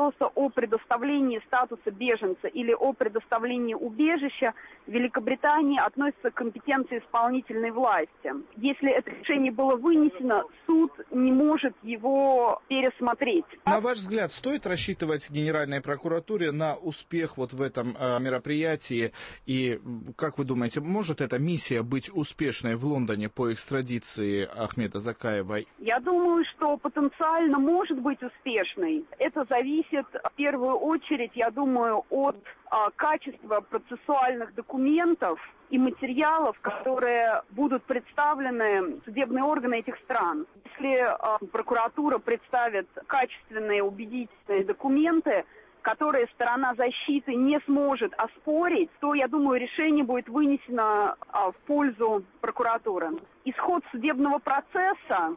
вопроса о предоставлении статуса беженца или о предоставлении убежища в Великобритании относится к компетенции исполнительной власти. Если это решение было вынесено, суд не может его пересмотреть. На ваш взгляд, стоит рассчитывать Генеральной прокуратуре на успех вот в этом мероприятии? И, как вы думаете, может эта миссия быть успешной в Лондоне по экстрадиции Ахмеда Закаева? Я думаю, что потенциально может быть успешной. Это зависит в первую очередь, я думаю, от качества процессуальных документов и материалов, которые будут представлены судебные органы этих стран. Если прокуратура представит качественные, убедительные документы, которые сторона защиты не сможет оспорить, то, я думаю, решение будет вынесено в пользу прокуратуры. Исход судебного процесса,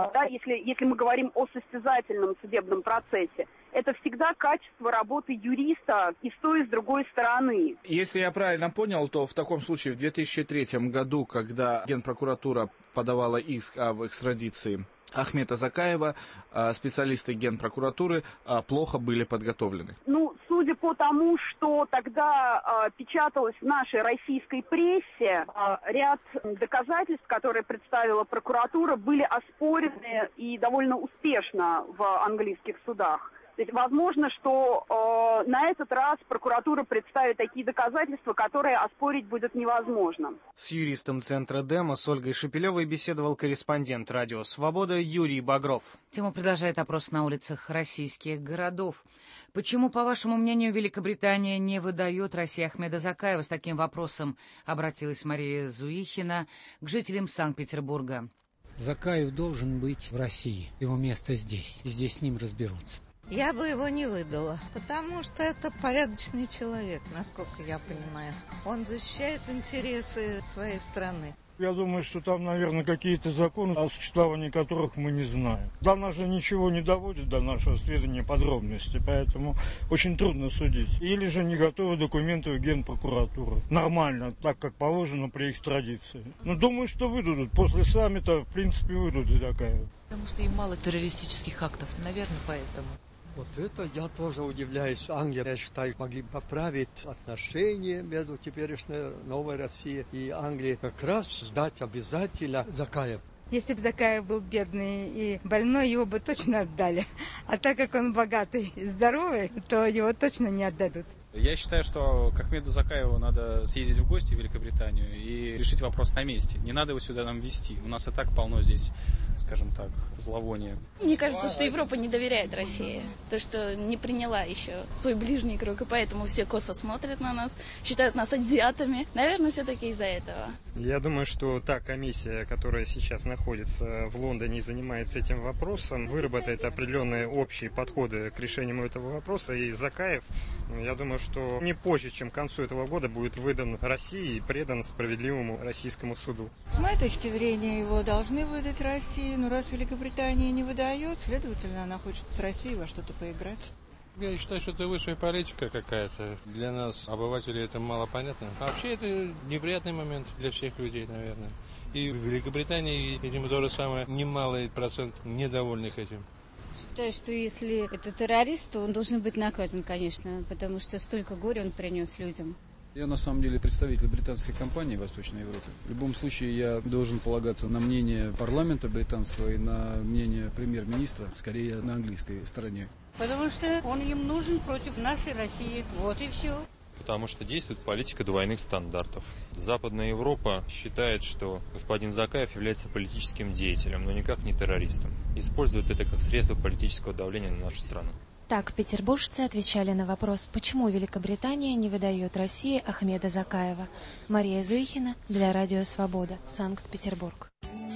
если мы говорим о состязательном судебном процессе, это всегда качество работы юриста и с той, и с другой стороны. Если я правильно понял, то в таком случае в 2003 году, когда Генпрокуратура подавала иск об экстрадиции Ахмеда Закаева, специалисты Генпрокуратуры плохо были подготовлены. Судя по тому, что тогда печаталось в нашей российской прессе, ряд доказательств, которые представила прокуратура, были оспорены и довольно успешно в английских судах. То есть, возможно, что на этот раз прокуратура представит такие доказательства, которые оспорить будет невозможно. С юристом Центра Демос Ольгой Шепелевой беседовал корреспондент «Радио Свобода» Юрий Багров. Тему продолжает опрос на улицах российских городов. Почему, по вашему мнению, Великобритания не выдает России Ахмеда Закаева? С таким вопросом обратилась Мария Зуихина к жителям Санкт-Петербурга. Закаев должен быть в России. Его место здесь. И здесь с ним разберутся. Я бы его не выдала, потому что это порядочный человек, насколько я понимаю. Он защищает интересы своей страны. Я думаю, что там, наверное, какие-то законы, о существовании которых мы не знаем. До нас же ничего не доводит, до нашего сведения подробности, поэтому очень трудно судить. Или же не готовы документы в Генпрокуратуру. Нормально, так как положено при экстрадиции. Думаю, что выдадут. После саммита, в принципе, выдадут Закаева. Потому что им мало террористических актов, наверное, поэтому. Вот это я тоже удивляюсь. Англия, я считаю, могли поправить отношения между теперешней новой Россией и Англией. Как раз сдать обязательно Закаев. Если бы Закаев был бедный и больной, его бы точно отдали. А так как он богатый и здоровый, то его точно не отдадут. Я считаю, что к Ахмеду Закаеву надо съездить в гости в Великобританию и решить вопрос на месте. Не надо его сюда нам везти. У нас и так полно здесь, скажем так, зловония. Мне кажется, что Европа не доверяет России. То, что не приняла еще свой ближний круг, и поэтому все косо смотрят на нас, считают нас азиатами. Наверное, все-таки из-за этого. Я думаю, что та комиссия, которая сейчас находится в Лондоне и занимается этим вопросом, выработает определенные общие подходы к решению этого вопроса. И Закаев, я думаю, что не позже, чем к концу этого года, будет выдан России и предан справедливому российскому суду. С моей точки зрения, его должны выдать России, но раз Великобритания не выдает, следовательно, она хочет с Россией во что-то поиграть. Я считаю, что это высшая политика какая-то. Для нас, обывателей, это мало понятно. А вообще, это неприятный момент для всех людей, наверное. И в Великобритании, видимо, то же самое, немалый процент недовольных этим. Считаю, что если это террорист, то он должен быть наказан, конечно, потому что столько горя он принес людям. Я на самом деле представитель британской компании в Восточной Европе. В любом случае я должен полагаться на мнение парламента британского и на мнение премьер-министра, скорее на английской стороне. Потому что он им нужен против нашей России. Вот и все. Потому что действует политика двойных стандартов. Западная Европа считает, что господин Закаев является политическим деятелем, но никак не террористом. Использует это как средство политического давления на нашу страну. Так петербуржцы отвечали на вопрос, почему Великобритания не выдает России Ахмеда Закаева. Мария Зуихина для Радио Свобода, Санкт-Петербург.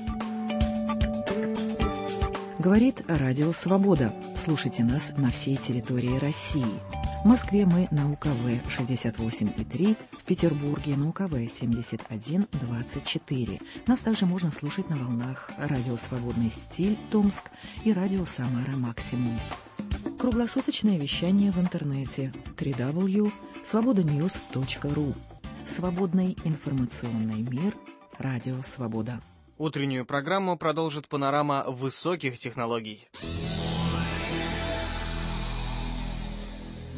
Говорит Радио Свобода. Слушайте нас на всей территории России. В Москве мы на УКВ 68,3, в Петербурге на УКВ 71,24. Нас также можно слушать на волнах Радио Свободный стиль Томск и Радио Самара Максимум. Круглосуточное вещание в интернете www.svobodanews.ru. Свободный информационный мир. Радио Свобода. Утреннюю программу продолжит панорама высоких технологий.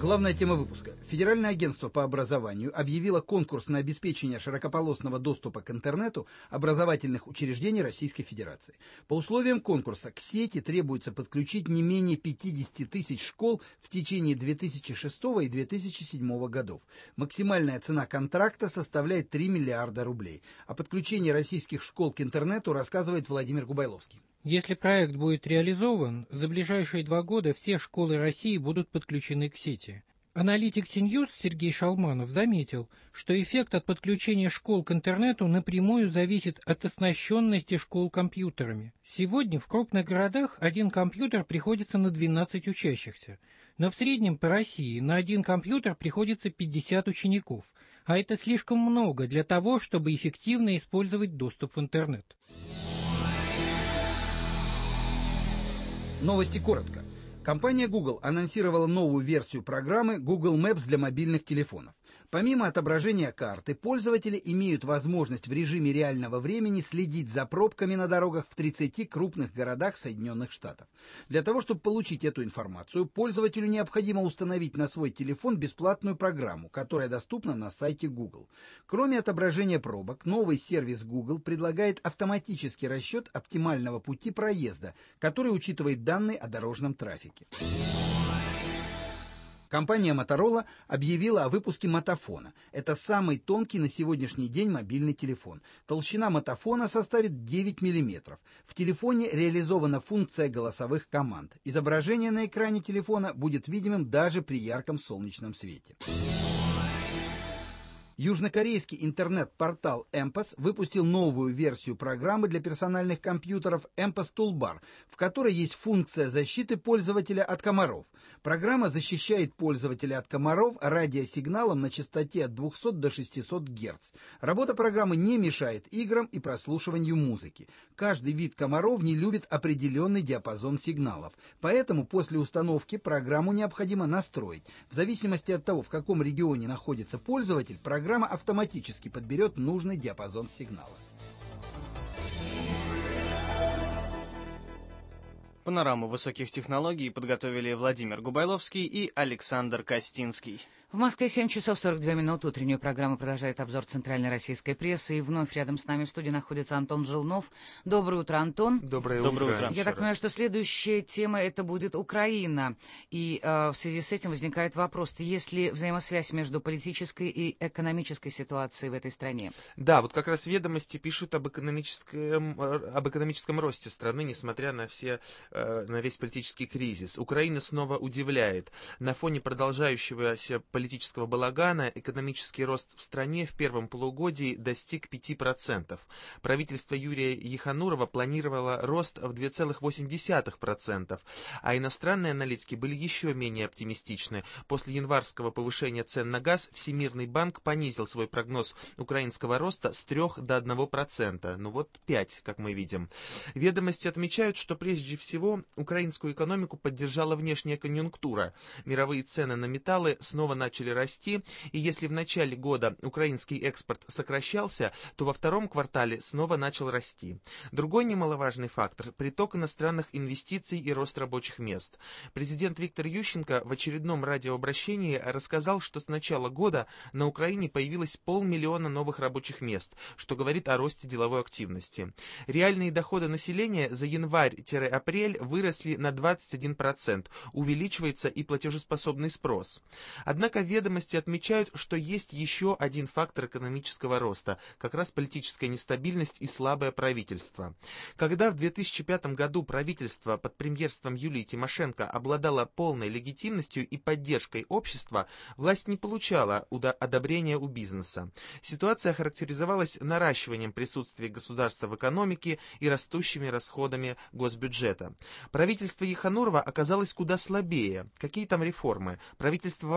Главная тема выпуска. Федеральное агентство по образованию объявило конкурс на обеспечение широкополосного доступа к интернету образовательных учреждений Российской Федерации. По условиям конкурса к сети требуется подключить не менее 50 тысяч школ в течение 2006 и 2007 годов. Максимальная цена контракта составляет 3 миллиарда рублей. О подключении российских школ к интернету рассказывает Владимир Губайловский. Если проект будет реализован, за ближайшие 2 года все школы России будут подключены к сети. Аналитик CNews Сергей Шалманов заметил, что эффект от подключения школ к интернету напрямую зависит от оснащенности школ компьютерами. Сегодня в крупных городах один компьютер приходится на 12 учащихся, но в среднем по России на один компьютер приходится 50 учеников, а это слишком много для того, чтобы эффективно использовать доступ в интернет. Новости коротко. Компания Google анонсировала новую версию программы Google Maps для мобильных телефонов. Помимо отображения карты, пользователи имеют возможность в режиме реального времени следить за пробками на дорогах в 30 крупных городах Соединенных Штатов. Для того, чтобы получить эту информацию, пользователю необходимо установить на свой телефон бесплатную программу, которая доступна на сайте Google. Кроме отображения пробок, новый сервис Google предлагает автоматический расчет оптимального пути проезда, который учитывает данные о дорожном трафике. Компания Motorola объявила о выпуске Motophone. Это самый тонкий на сегодняшний день мобильный телефон. Толщина Motophone составит 9 мм. В телефоне реализована функция голосовых команд. Изображение на экране телефона будет видимым даже при ярком солнечном свете. Южнокорейский интернет-портал Эмпас выпустил новую версию программы для персональных компьютеров Эмпас Toolbar, в которой есть функция защиты пользователя от комаров. Программа защищает пользователя от комаров радиосигналом на частоте от 200 до 600 Гц. Работа программы не мешает играм и прослушиванию музыки. Каждый вид комаров не любит определенный диапазон сигналов, поэтому после установки программу необходимо настроить. В зависимости от того, в каком регионе находится пользователь, программа автоматически подберет нужный диапазон сигнала. Панораму высоких технологий подготовили Владимир Губайловский и Александр Костинский. В Москве 7 часов 42 минуты. Утреннюю программу продолжает обзор центральной российской прессы. И вновь рядом с нами в студии находится Антон Желнов. Доброе утро, Антон. Доброе утро. Я так понимаю, что следующая тема это будет Украина. И в связи с этим возникает вопрос, есть ли взаимосвязь между политической и экономической ситуацией в этой стране? Да, вот как раз ведомости пишут об экономическом росте страны, несмотря на весь политический кризис. Украина снова удивляет. На фоне продолжающегося политического балагана экономический рост в стране в первом полугодии достиг 5%. Правительство Юрия Еханурова планировало рост в 2,8%, а иностранные аналитики были еще менее оптимистичны. После январского повышения цен на газ Всемирный банк понизил свой прогноз украинского роста с 3 до 1%. Ну вот 5, как мы видим. Ведомости отмечают, что прежде всего украинскую экономику поддержала внешняя конъюнктура. Мировые цены на металлы снова начали расти, и если в начале года украинский экспорт сокращался, то во втором квартале снова начал расти. Другой немаловажный фактор – приток иностранных инвестиций и рост рабочих мест. Президент Виктор Ющенко в очередном радиообращении рассказал, что с начала года на Украине появилось 500 000 новых рабочих мест, что говорит о росте деловой активности. Реальные доходы населения за январь-апрель выросли на 21%, увеличивается и платежеспособный спрос. Однако ведомости отмечают, что есть еще один фактор экономического роста, как раз политическая нестабильность и слабое правительство. Когда в 2005 году правительство под премьерством Юлии Тимошенко обладало полной легитимностью и поддержкой общества, власть не получала одобрения у бизнеса. Ситуация характеризовалась наращиванием присутствия государства в экономике и растущими расходами госбюджета. Правительство Еханурова оказалось куда слабее. Какие там реформы? Правительство вообще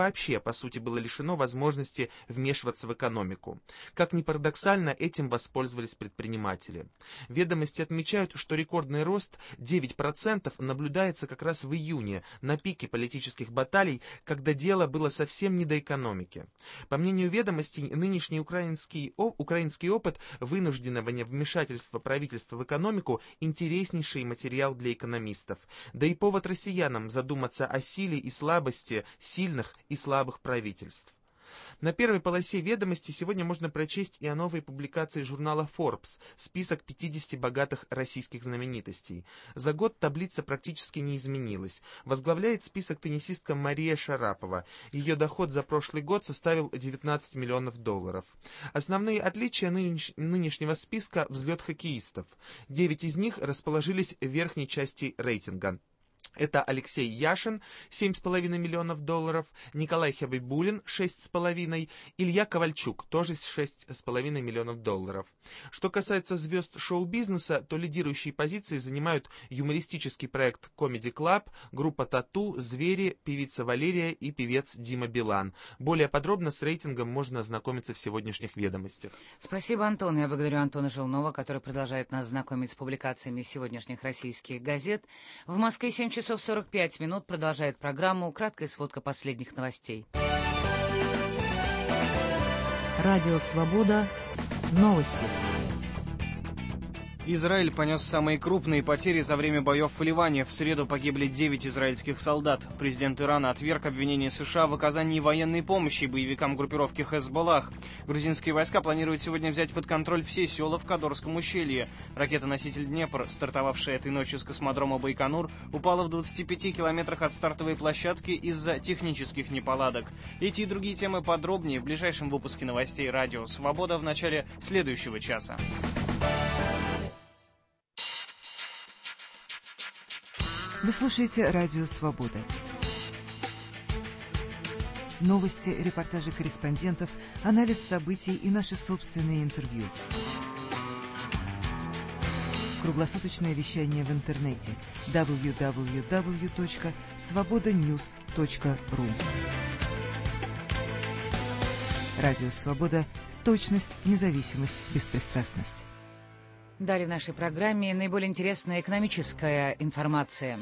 по сути, было лишено возможности вмешиваться в экономику. Как ни парадоксально, этим воспользовались предприниматели. Ведомости отмечают, что рекордный рост 9% наблюдается как раз в июне, на пике политических баталий, когда дело было совсем не до экономики. По мнению ведомостей, нынешний украинский опыт вынужденного вмешательства правительства в экономику – интереснейший материал для экономистов. Да и повод россиянам задуматься о силе и слабости сильных и слабых правительств. На первой полосе «Ведомостей» сегодня можно прочесть и о новой публикации журнала Forbes «Список 50 богатых российских знаменитостей». За год таблица практически не изменилась. Возглавляет список теннисистка Мария Шарапова. Ее доход за прошлый год составил $19 миллионов. Основные отличия нынешнего списка – взлет хоккеистов. 9 из них расположились в верхней части рейтинга. Это Алексей Яшин, $7,5 миллионов, Николай Хабибулин, 6,5, Илья Ковальчук, тоже $6,5 миллионов. Что касается звезд шоу-бизнеса, то лидирующие позиции занимают юмористический проект Comedy Club, группа Тату, Звери, певица Валерия и певец Дима Билан. Более подробно с рейтингом можно ознакомиться в сегодняшних «Ведомостях». Спасибо, Антон. Я благодарю Антона Желнова, который продолжает нас знакомить с публикациями сегодняшних российских газет. В Москве 7 часов 45 минут продолжает программу «Краткая сводка последних новостей». Радио «Свобода». Новости. Израиль понес самые крупные потери за время боев в Ливане. В среду погибли 9 израильских солдат. Президент Ирана отверг обвинение США в оказании военной помощи боевикам группировки Хезболлах. Грузинские войска планируют сегодня взять под контроль все села в Кадорском ущелье. Ракета-носитель «Днепр», стартовавшая этой ночью с космодрома Байконур, упала в 25 километрах от стартовой площадки из-за технических неполадок. Эти и другие темы подробнее в ближайшем выпуске новостей «Радио Свобода» в начале следующего часа. Вы слушаете «Радио Свобода». Новости, репортажи корреспондентов, анализ событий и наши собственные интервью. Круглосуточное вещание в интернете www.svobodanews.ru. Радио Свобода. Точность, независимость, беспристрастность. Далее в нашей программе наиболее интересная экономическая информация.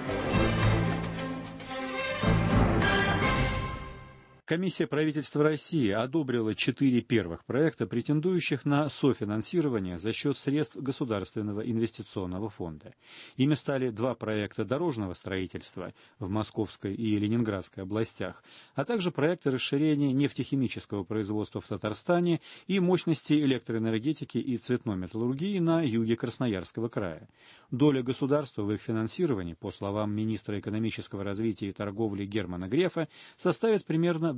Комиссия правительства России одобрила 4 первых проекта, претендующих на софинансирование за счет средств Государственного инвестиционного фонда. Ими стали 2 проекта дорожного строительства в Московской и Ленинградской областях, а также проекты расширения нефтехимического производства в Татарстане и мощности электроэнергетики и цветной металлургии на юге Красноярского края. Доля государства в их финансировании, по словам министра экономического развития и торговли Германа Грефа, составит примерно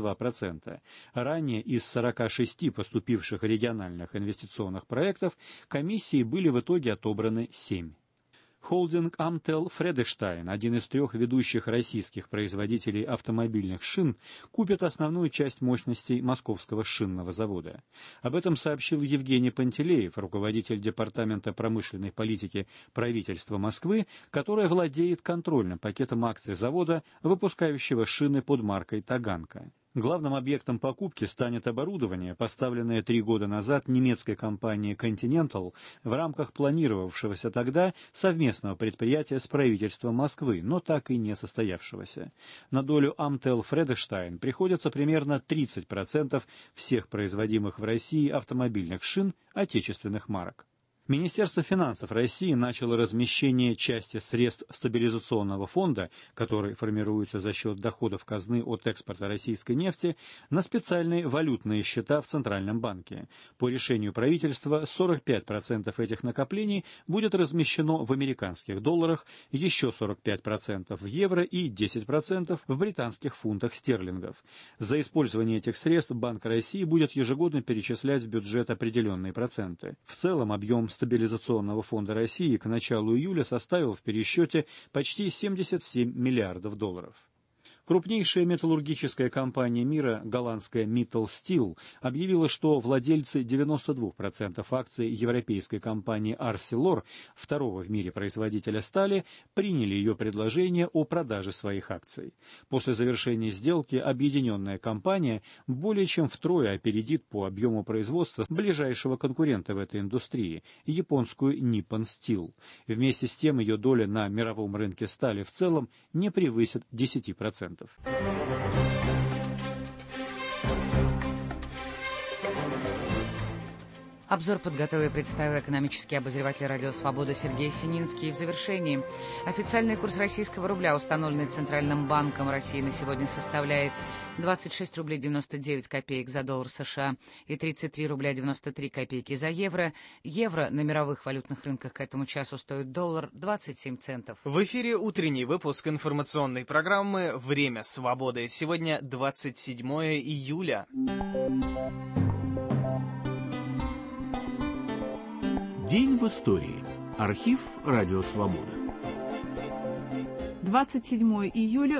22%. Ранее из 46 поступивших региональных инвестиционных проектов комиссии были в итоге отобраны 7. Холдинг Amtel Фредештайн, один из 3 ведущих российских производителей автомобильных шин, купит основную часть мощностей Московского шинного завода. Об этом сообщил Евгений Пантелеев, руководитель Департамента промышленной политики правительства Москвы, которое владеет контрольным пакетом акций завода, выпускающего шины под маркой «Таганка». Главным объектом покупки станет оборудование, поставленное 3 года назад немецкой компанией Continental в рамках планировавшегося тогда совместного предприятия с правительством Москвы, но так и не состоявшегося. На долю Amtel Фредештайн приходится примерно 30% всех производимых в России автомобильных шин отечественных марок. Министерство финансов России начало размещение части средств стабилизационного фонда, который формируется за счет доходов казны от экспорта российской нефти, на специальные валютные счета в Центральном банке. По решению правительства 45% этих накоплений будет размещено в американских долларах, еще 45% в евро и 10% в британских фунтах стерлингов. За использование этих средств Банк России будет ежегодно перечислять в бюджет определенные проценты. В целом объем Стабилизационного фонда России к началу июля составил в пересчете почти $77 миллиардов. Крупнейшая металлургическая компания мира, голландская Mittal Steel, объявила, что владельцы 92% акций европейской компании Arcelor, второго в мире производителя стали, приняли ее предложение о продаже своих акций. После завершения сделки объединенная компания более чем втрое опередит по объему производства ближайшего конкурента в этой индустрии – японскую Nippon Steel. Вместе с тем ее доля на мировом рынке стали в целом не превысит 10%. Обзор подготовил и представил экономический обозреватель «Радио Свобода» Сергей Сининский. В завершении официальный курс российского рубля, установленный Центральным банком России, на сегодня составляет 26 рублей 99 копеек за доллар США и 33 рубля 93 копейки за евро. Евро на мировых валютных рынках к этому часу стоит доллар 27 центов. В эфире утренний выпуск информационной программы «Время свободы». Сегодня 27 июля. День в истории. Архив «Радио Свобода». 27 июля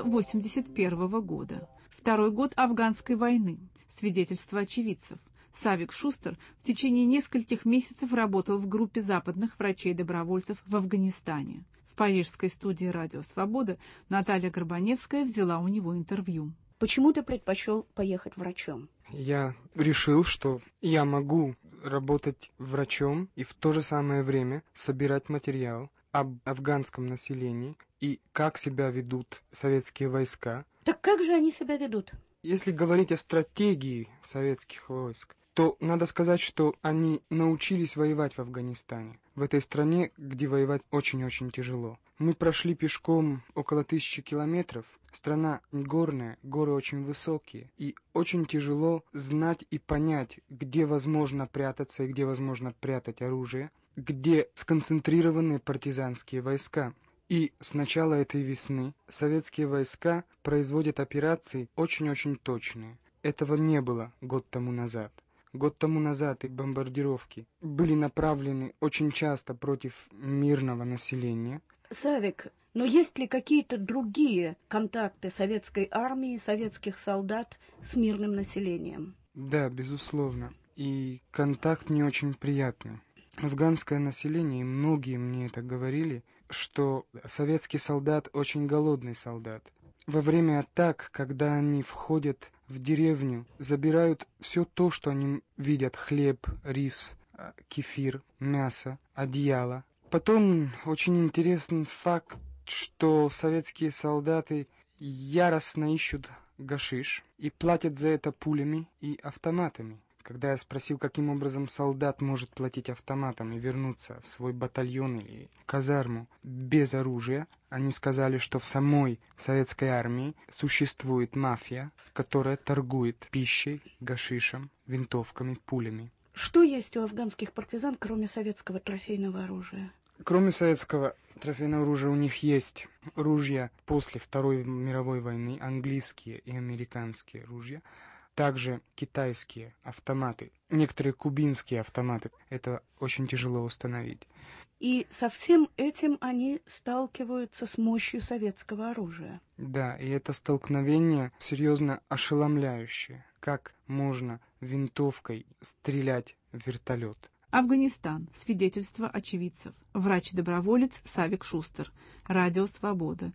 1981 года. Второй год афганской войны. Свидетельство очевидцев. Савик Шустер в течение нескольких месяцев работал в группе западных врачей-добровольцев в Афганистане. В парижской студии «Радио Свобода» Наталья Горбаневская взяла у него интервью. Почему ты предпочел поехать врачом? Я решил, что я могу работать врачом и в то же самое время собирать материал об афганском населении и как себя ведут советские войска. Так как же они себя ведут? Если говорить о стратегии советских войск, то надо сказать, что они научились воевать в Афганистане, в этой стране, где воевать очень-очень тяжело. Мы прошли пешком около 1000 километров. Страна горная, горы очень высокие, и очень тяжело знать и понять, где возможно прятаться и где возможно прятать оружие, где сконцентрированы партизанские войска. И с начала этой весны советские войска производят операции очень-очень точные. Этого не было год тому назад. Год тому назад и бомбардировки были направлены очень часто против мирного населения. Савик, но есть ли какие-то другие контакты советской армии, советских солдат с мирным населением? Да, безусловно. И контакт не очень приятный. Афганское население, многие мне это говорили, что советский солдат очень голодный солдат. Во время атак, когда они входят в деревню, забирают все то, что они видят: хлеб, рис, кефир, мясо, одеяло. Потом очень интересный факт, что советские солдаты яростно ищут гашиш и платят за это пулями и автоматами. Когда я спросил, каким образом солдат может платить автоматом и вернуться в свой батальон или казарму без оружия, они сказали, что в самой советской армии существует мафия, которая торгует пищей, гашишем, винтовками, пулями. Что есть у афганских партизан, кроме советского трофейного оружия? Кроме советского трофейного оружия у них есть ружья после Второй мировой войны, английские и американские ружья, также китайские автоматы, некоторые кубинские автоматы. Это очень тяжело установить. И со всем этим они сталкиваются с мощью советского оружия. Да, и это столкновение серьезно ошеломляющее. Как можно винтовкой стрелять в вертолет? Афганистан. Свидетельство очевидцев. Врач-доброволец Савик Шустер. Радио Свобода.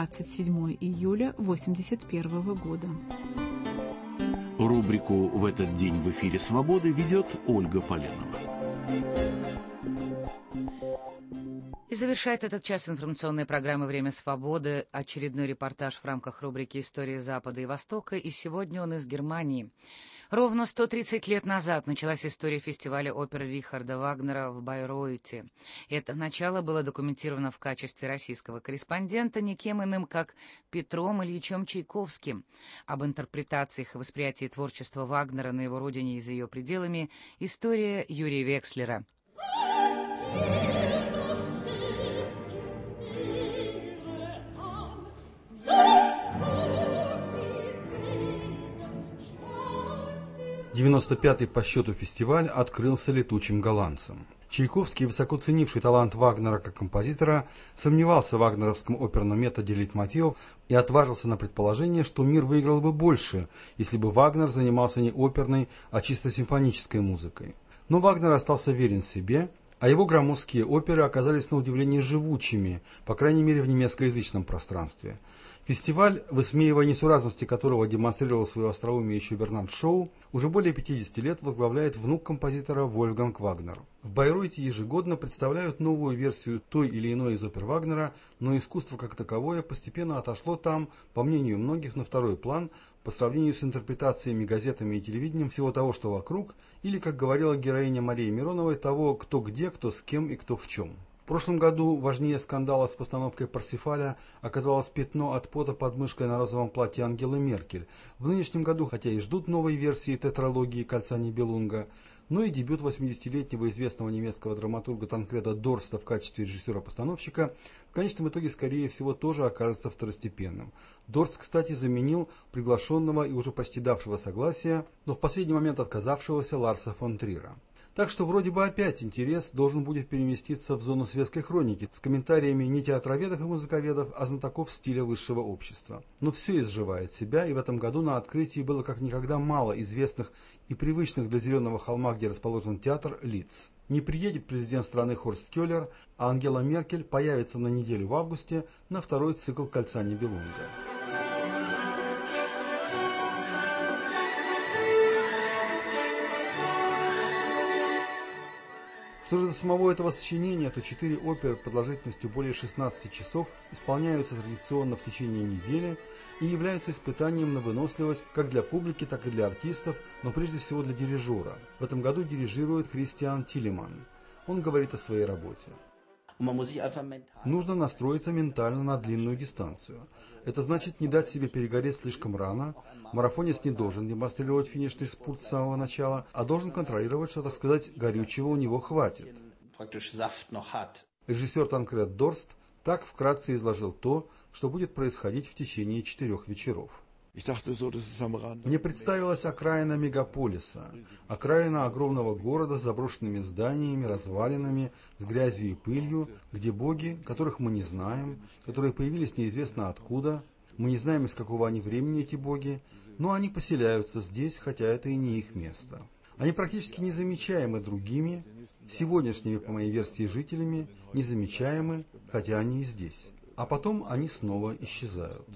27 июля 1981 года. Рубрику «В этот день в эфире Свободы» ведет Ольга Поленова. И завершает этот час информационной программы «Время свободы» очередной репортаж в рамках рубрики «История Запада и Востока», и сегодня он из Германии. Ровно 130 лет назад началась история фестиваля оперы Рихарда Вагнера в Байройте. Это начало было документировано в качестве российского корреспондента никем иным, как Петром Ильичем Чайковским. Об интерпретациях и восприятии творчества Вагнера на его родине и за ее пределами история Юрия Векслера. «95-й по счету фестиваль открылся летучим голландцем. Чайковский, высоко ценивший талант Вагнера как композитора, сомневался в вагнеровском оперном методе лейтмотивов и отважился на предположение, что мир выиграл бы больше, если бы Вагнер занимался не оперной, а чисто симфонической музыкой. Но Вагнер остался верен себе, а его громоздкие оперы оказались на удивление живучими, по крайней мере в немецкоязычном пространстве. Фестиваль, высмеивая несуразности которого демонстрировал свое остроумие еще Бернард Шоу, уже более 50 лет возглавляет внук композитора Вольфганг Вагнер. В Байройте ежегодно представляют новую версию той или иной из опер Вагнера, но искусство как таковое постепенно отошло там, по мнению многих, на второй план по сравнению с интерпретациями, газетами и телевидением всего того, что вокруг, или, как говорила героиня Марии Мироновой, того, кто где, кто с кем и кто в чем. В прошлом году важнее скандала с постановкой «Парсифаля» оказалось пятно от пота под мышкой на розовом платье Ангелы Меркель. В нынешнем году, хотя и ждут новой версии тетралогии «Кольца Нибелунга», но и дебют 80-летнего известного немецкого драматурга Танкреда Дорста в качестве режиссера-постановщика в конечном итоге, скорее всего, тоже окажется второстепенным. Дорст, кстати, заменил приглашенного и уже почти давшего согласия, но в последний момент отказавшегося Ларса фон Трира. Так что вроде бы опять интерес должен будет переместиться в зону светской хроники с комментариями не театроведов и музыковедов, а знатоков стиля высшего общества. Но все изживает себя, и в этом году на открытии было как никогда мало известных и привычных для Зеленого холма, где расположен театр, лиц. Не приедет президент страны Хорст Келлер, а Ангела Меркель появится на неделю в августе на второй цикл «Кольца Нибелунга». Что же до самого этого сочинения, то 4 оперы продолжительностью более 16 часов исполняются традиционно в течение недели и являются испытанием на выносливость как для публики, так и для артистов, но прежде всего для дирижера. В этом году дирижирует Христиан Тилеман. Он говорит о своей работе. Нужно настроиться ментально на длинную дистанцию. Это значит не дать себе перегореть слишком рано. Марафонец не должен демонстрировать финишный спурт с самого начала, а должен контролировать, что, так сказать, горючего у него хватит. Режиссер Танкред Дорст так вкратце изложил то, что будет происходить в течение 4 вечеров. Мне представилась окраина мегаполиса, окраина огромного города с заброшенными зданиями, развалинами, с грязью и пылью, где боги, которых мы не знаем, которые появились неизвестно откуда, мы не знаем, из какого они времени эти боги, но они поселяются здесь, хотя это и не их место. Они практически незамечаемы другими, сегодняшними, по моей версии, жителями, незамечаемы, хотя они и здесь. А потом они снова исчезают.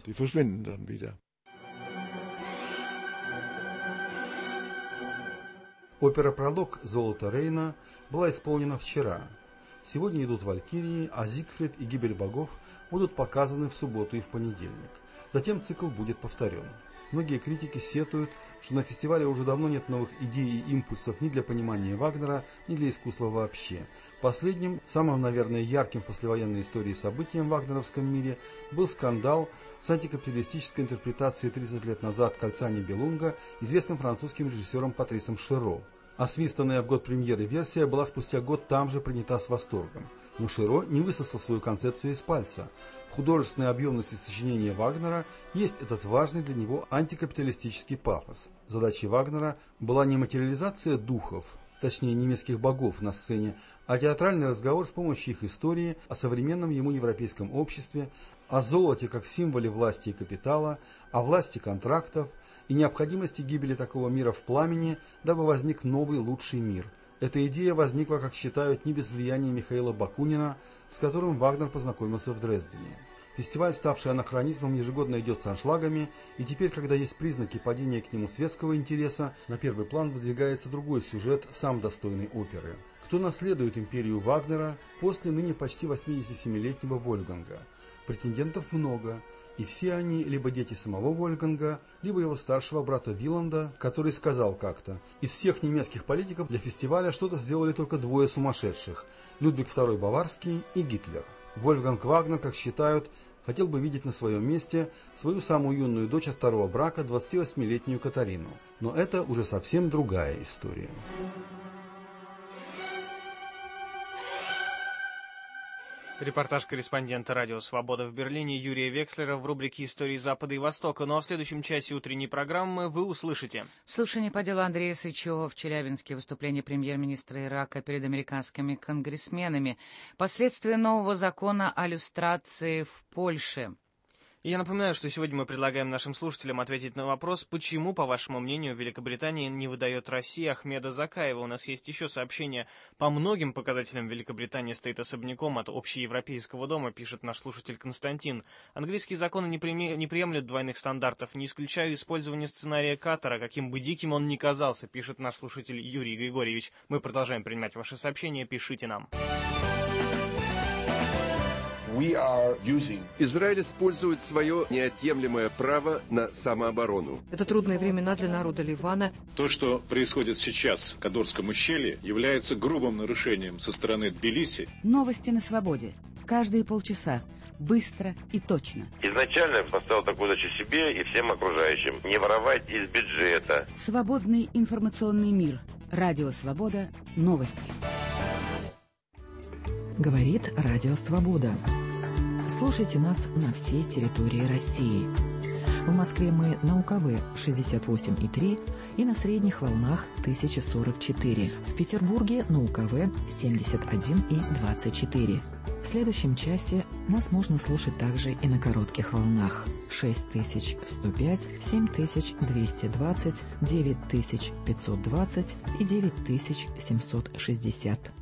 Опера «Пролог. Золото Рейна» была исполнена вчера. Сегодня идут «Валькирии», а «Зигфрид» и «Гибель богов» будут показаны в субботу и в понедельник. Затем цикл будет повторен. Многие критики сетуют, что на фестивале уже давно нет новых идей и импульсов ни для понимания Вагнера, ни для искусства вообще. Последним, самым, наверное, ярким в послевоенной истории событием в вагнеровском мире был скандал с антикапиталистической интерпретацией 30 лет назад «Кольца Нибелунга» известным французским режиссером Патрисом Широ. Освистанная в год премьеры версия была спустя год там же принята с восторгом. Но Широ не высосал свою концепцию из пальца. В художественной объемности сочинения Вагнера есть этот важный для него антикапиталистический пафос. Задачей Вагнера была не материализация духов, точнее немецких богов на сцене, а театральный разговор с помощью их истории о современном ему европейском обществе, о золоте как символе власти и капитала, о власти контрактов и необходимости гибели такого мира в пламени, дабы возник новый лучший мир. Эта идея возникла, как считают, не без влияния Михаила Бакунина, с которым Вагнер познакомился в Дрездене. Фестиваль, ставший анахронизмом, ежегодно идет с аншлагами, и теперь, когда есть признаки падения к нему светского интереса, на первый план выдвигается другой сюжет, сам достойный оперы. Кто наследует империю Вагнера после ныне почти 87-летнего Вольфганга? Претендентов много, и все они либо дети самого Вольфганга, либо его старшего брата Виланда, который сказал как-то: из всех немецких политиков для фестиваля что-то сделали только 2 сумасшедших – Людвиг II Баварский и Гитлер. Вольфганг Вагнер, как считают, хотел бы видеть на своем месте свою самую юную дочь от второго брака, 28-летнюю Катарину. Но это уже совсем другая история. Репортаж корреспондента «Радио Свобода» в Берлине Юрия Векслера в рубрике «Истории Запада и Востока». Ну а в следующем часе утренней программы вы услышите: слушание по делу Андрея Сычева в Челябинске, выступление премьер-министра Ирака перед американскими конгрессменами, последствия нового закона о люстрации в Польше. И я напоминаю, что сегодня мы предлагаем нашим слушателям ответить на вопрос, почему, по вашему мнению, Великобритания не выдает России Ахмеда Закаева. У нас есть еще сообщение. По многим показателям Великобритания стоит особняком от общеевропейского дома, пишет наш слушатель Константин. Английские законы не приемлют двойных стандартов. Не исключаю использование сценария Катара, каким бы диким он ни казался, пишет наш слушатель Юрий Григорьевич. Мы продолжаем принимать ваши сообщения. Пишите нам. Израиль использует свое неотъемлемое право на самооборону. Это трудные времена для народа Ливана. То, что происходит сейчас в Кадорском ущелье, является грубым нарушением со стороны Тбилиси. Новости на свободе. Каждые полчаса. Быстро и точно. Изначально я поставил такую задачу себе и всем окружающим. Не воровать из бюджета. Свободный информационный мир. Радио Свобода. Новости. Говорит Радио Свобода. Слушайте нас на всей территории России. В Москве мы на УКВ 68,3 и на средних волнах 1044. В Петербурге на УКВ 71,24. В следующем часе нас можно слушать также и на коротких волнах 6105, 7220, 9520 и 9760.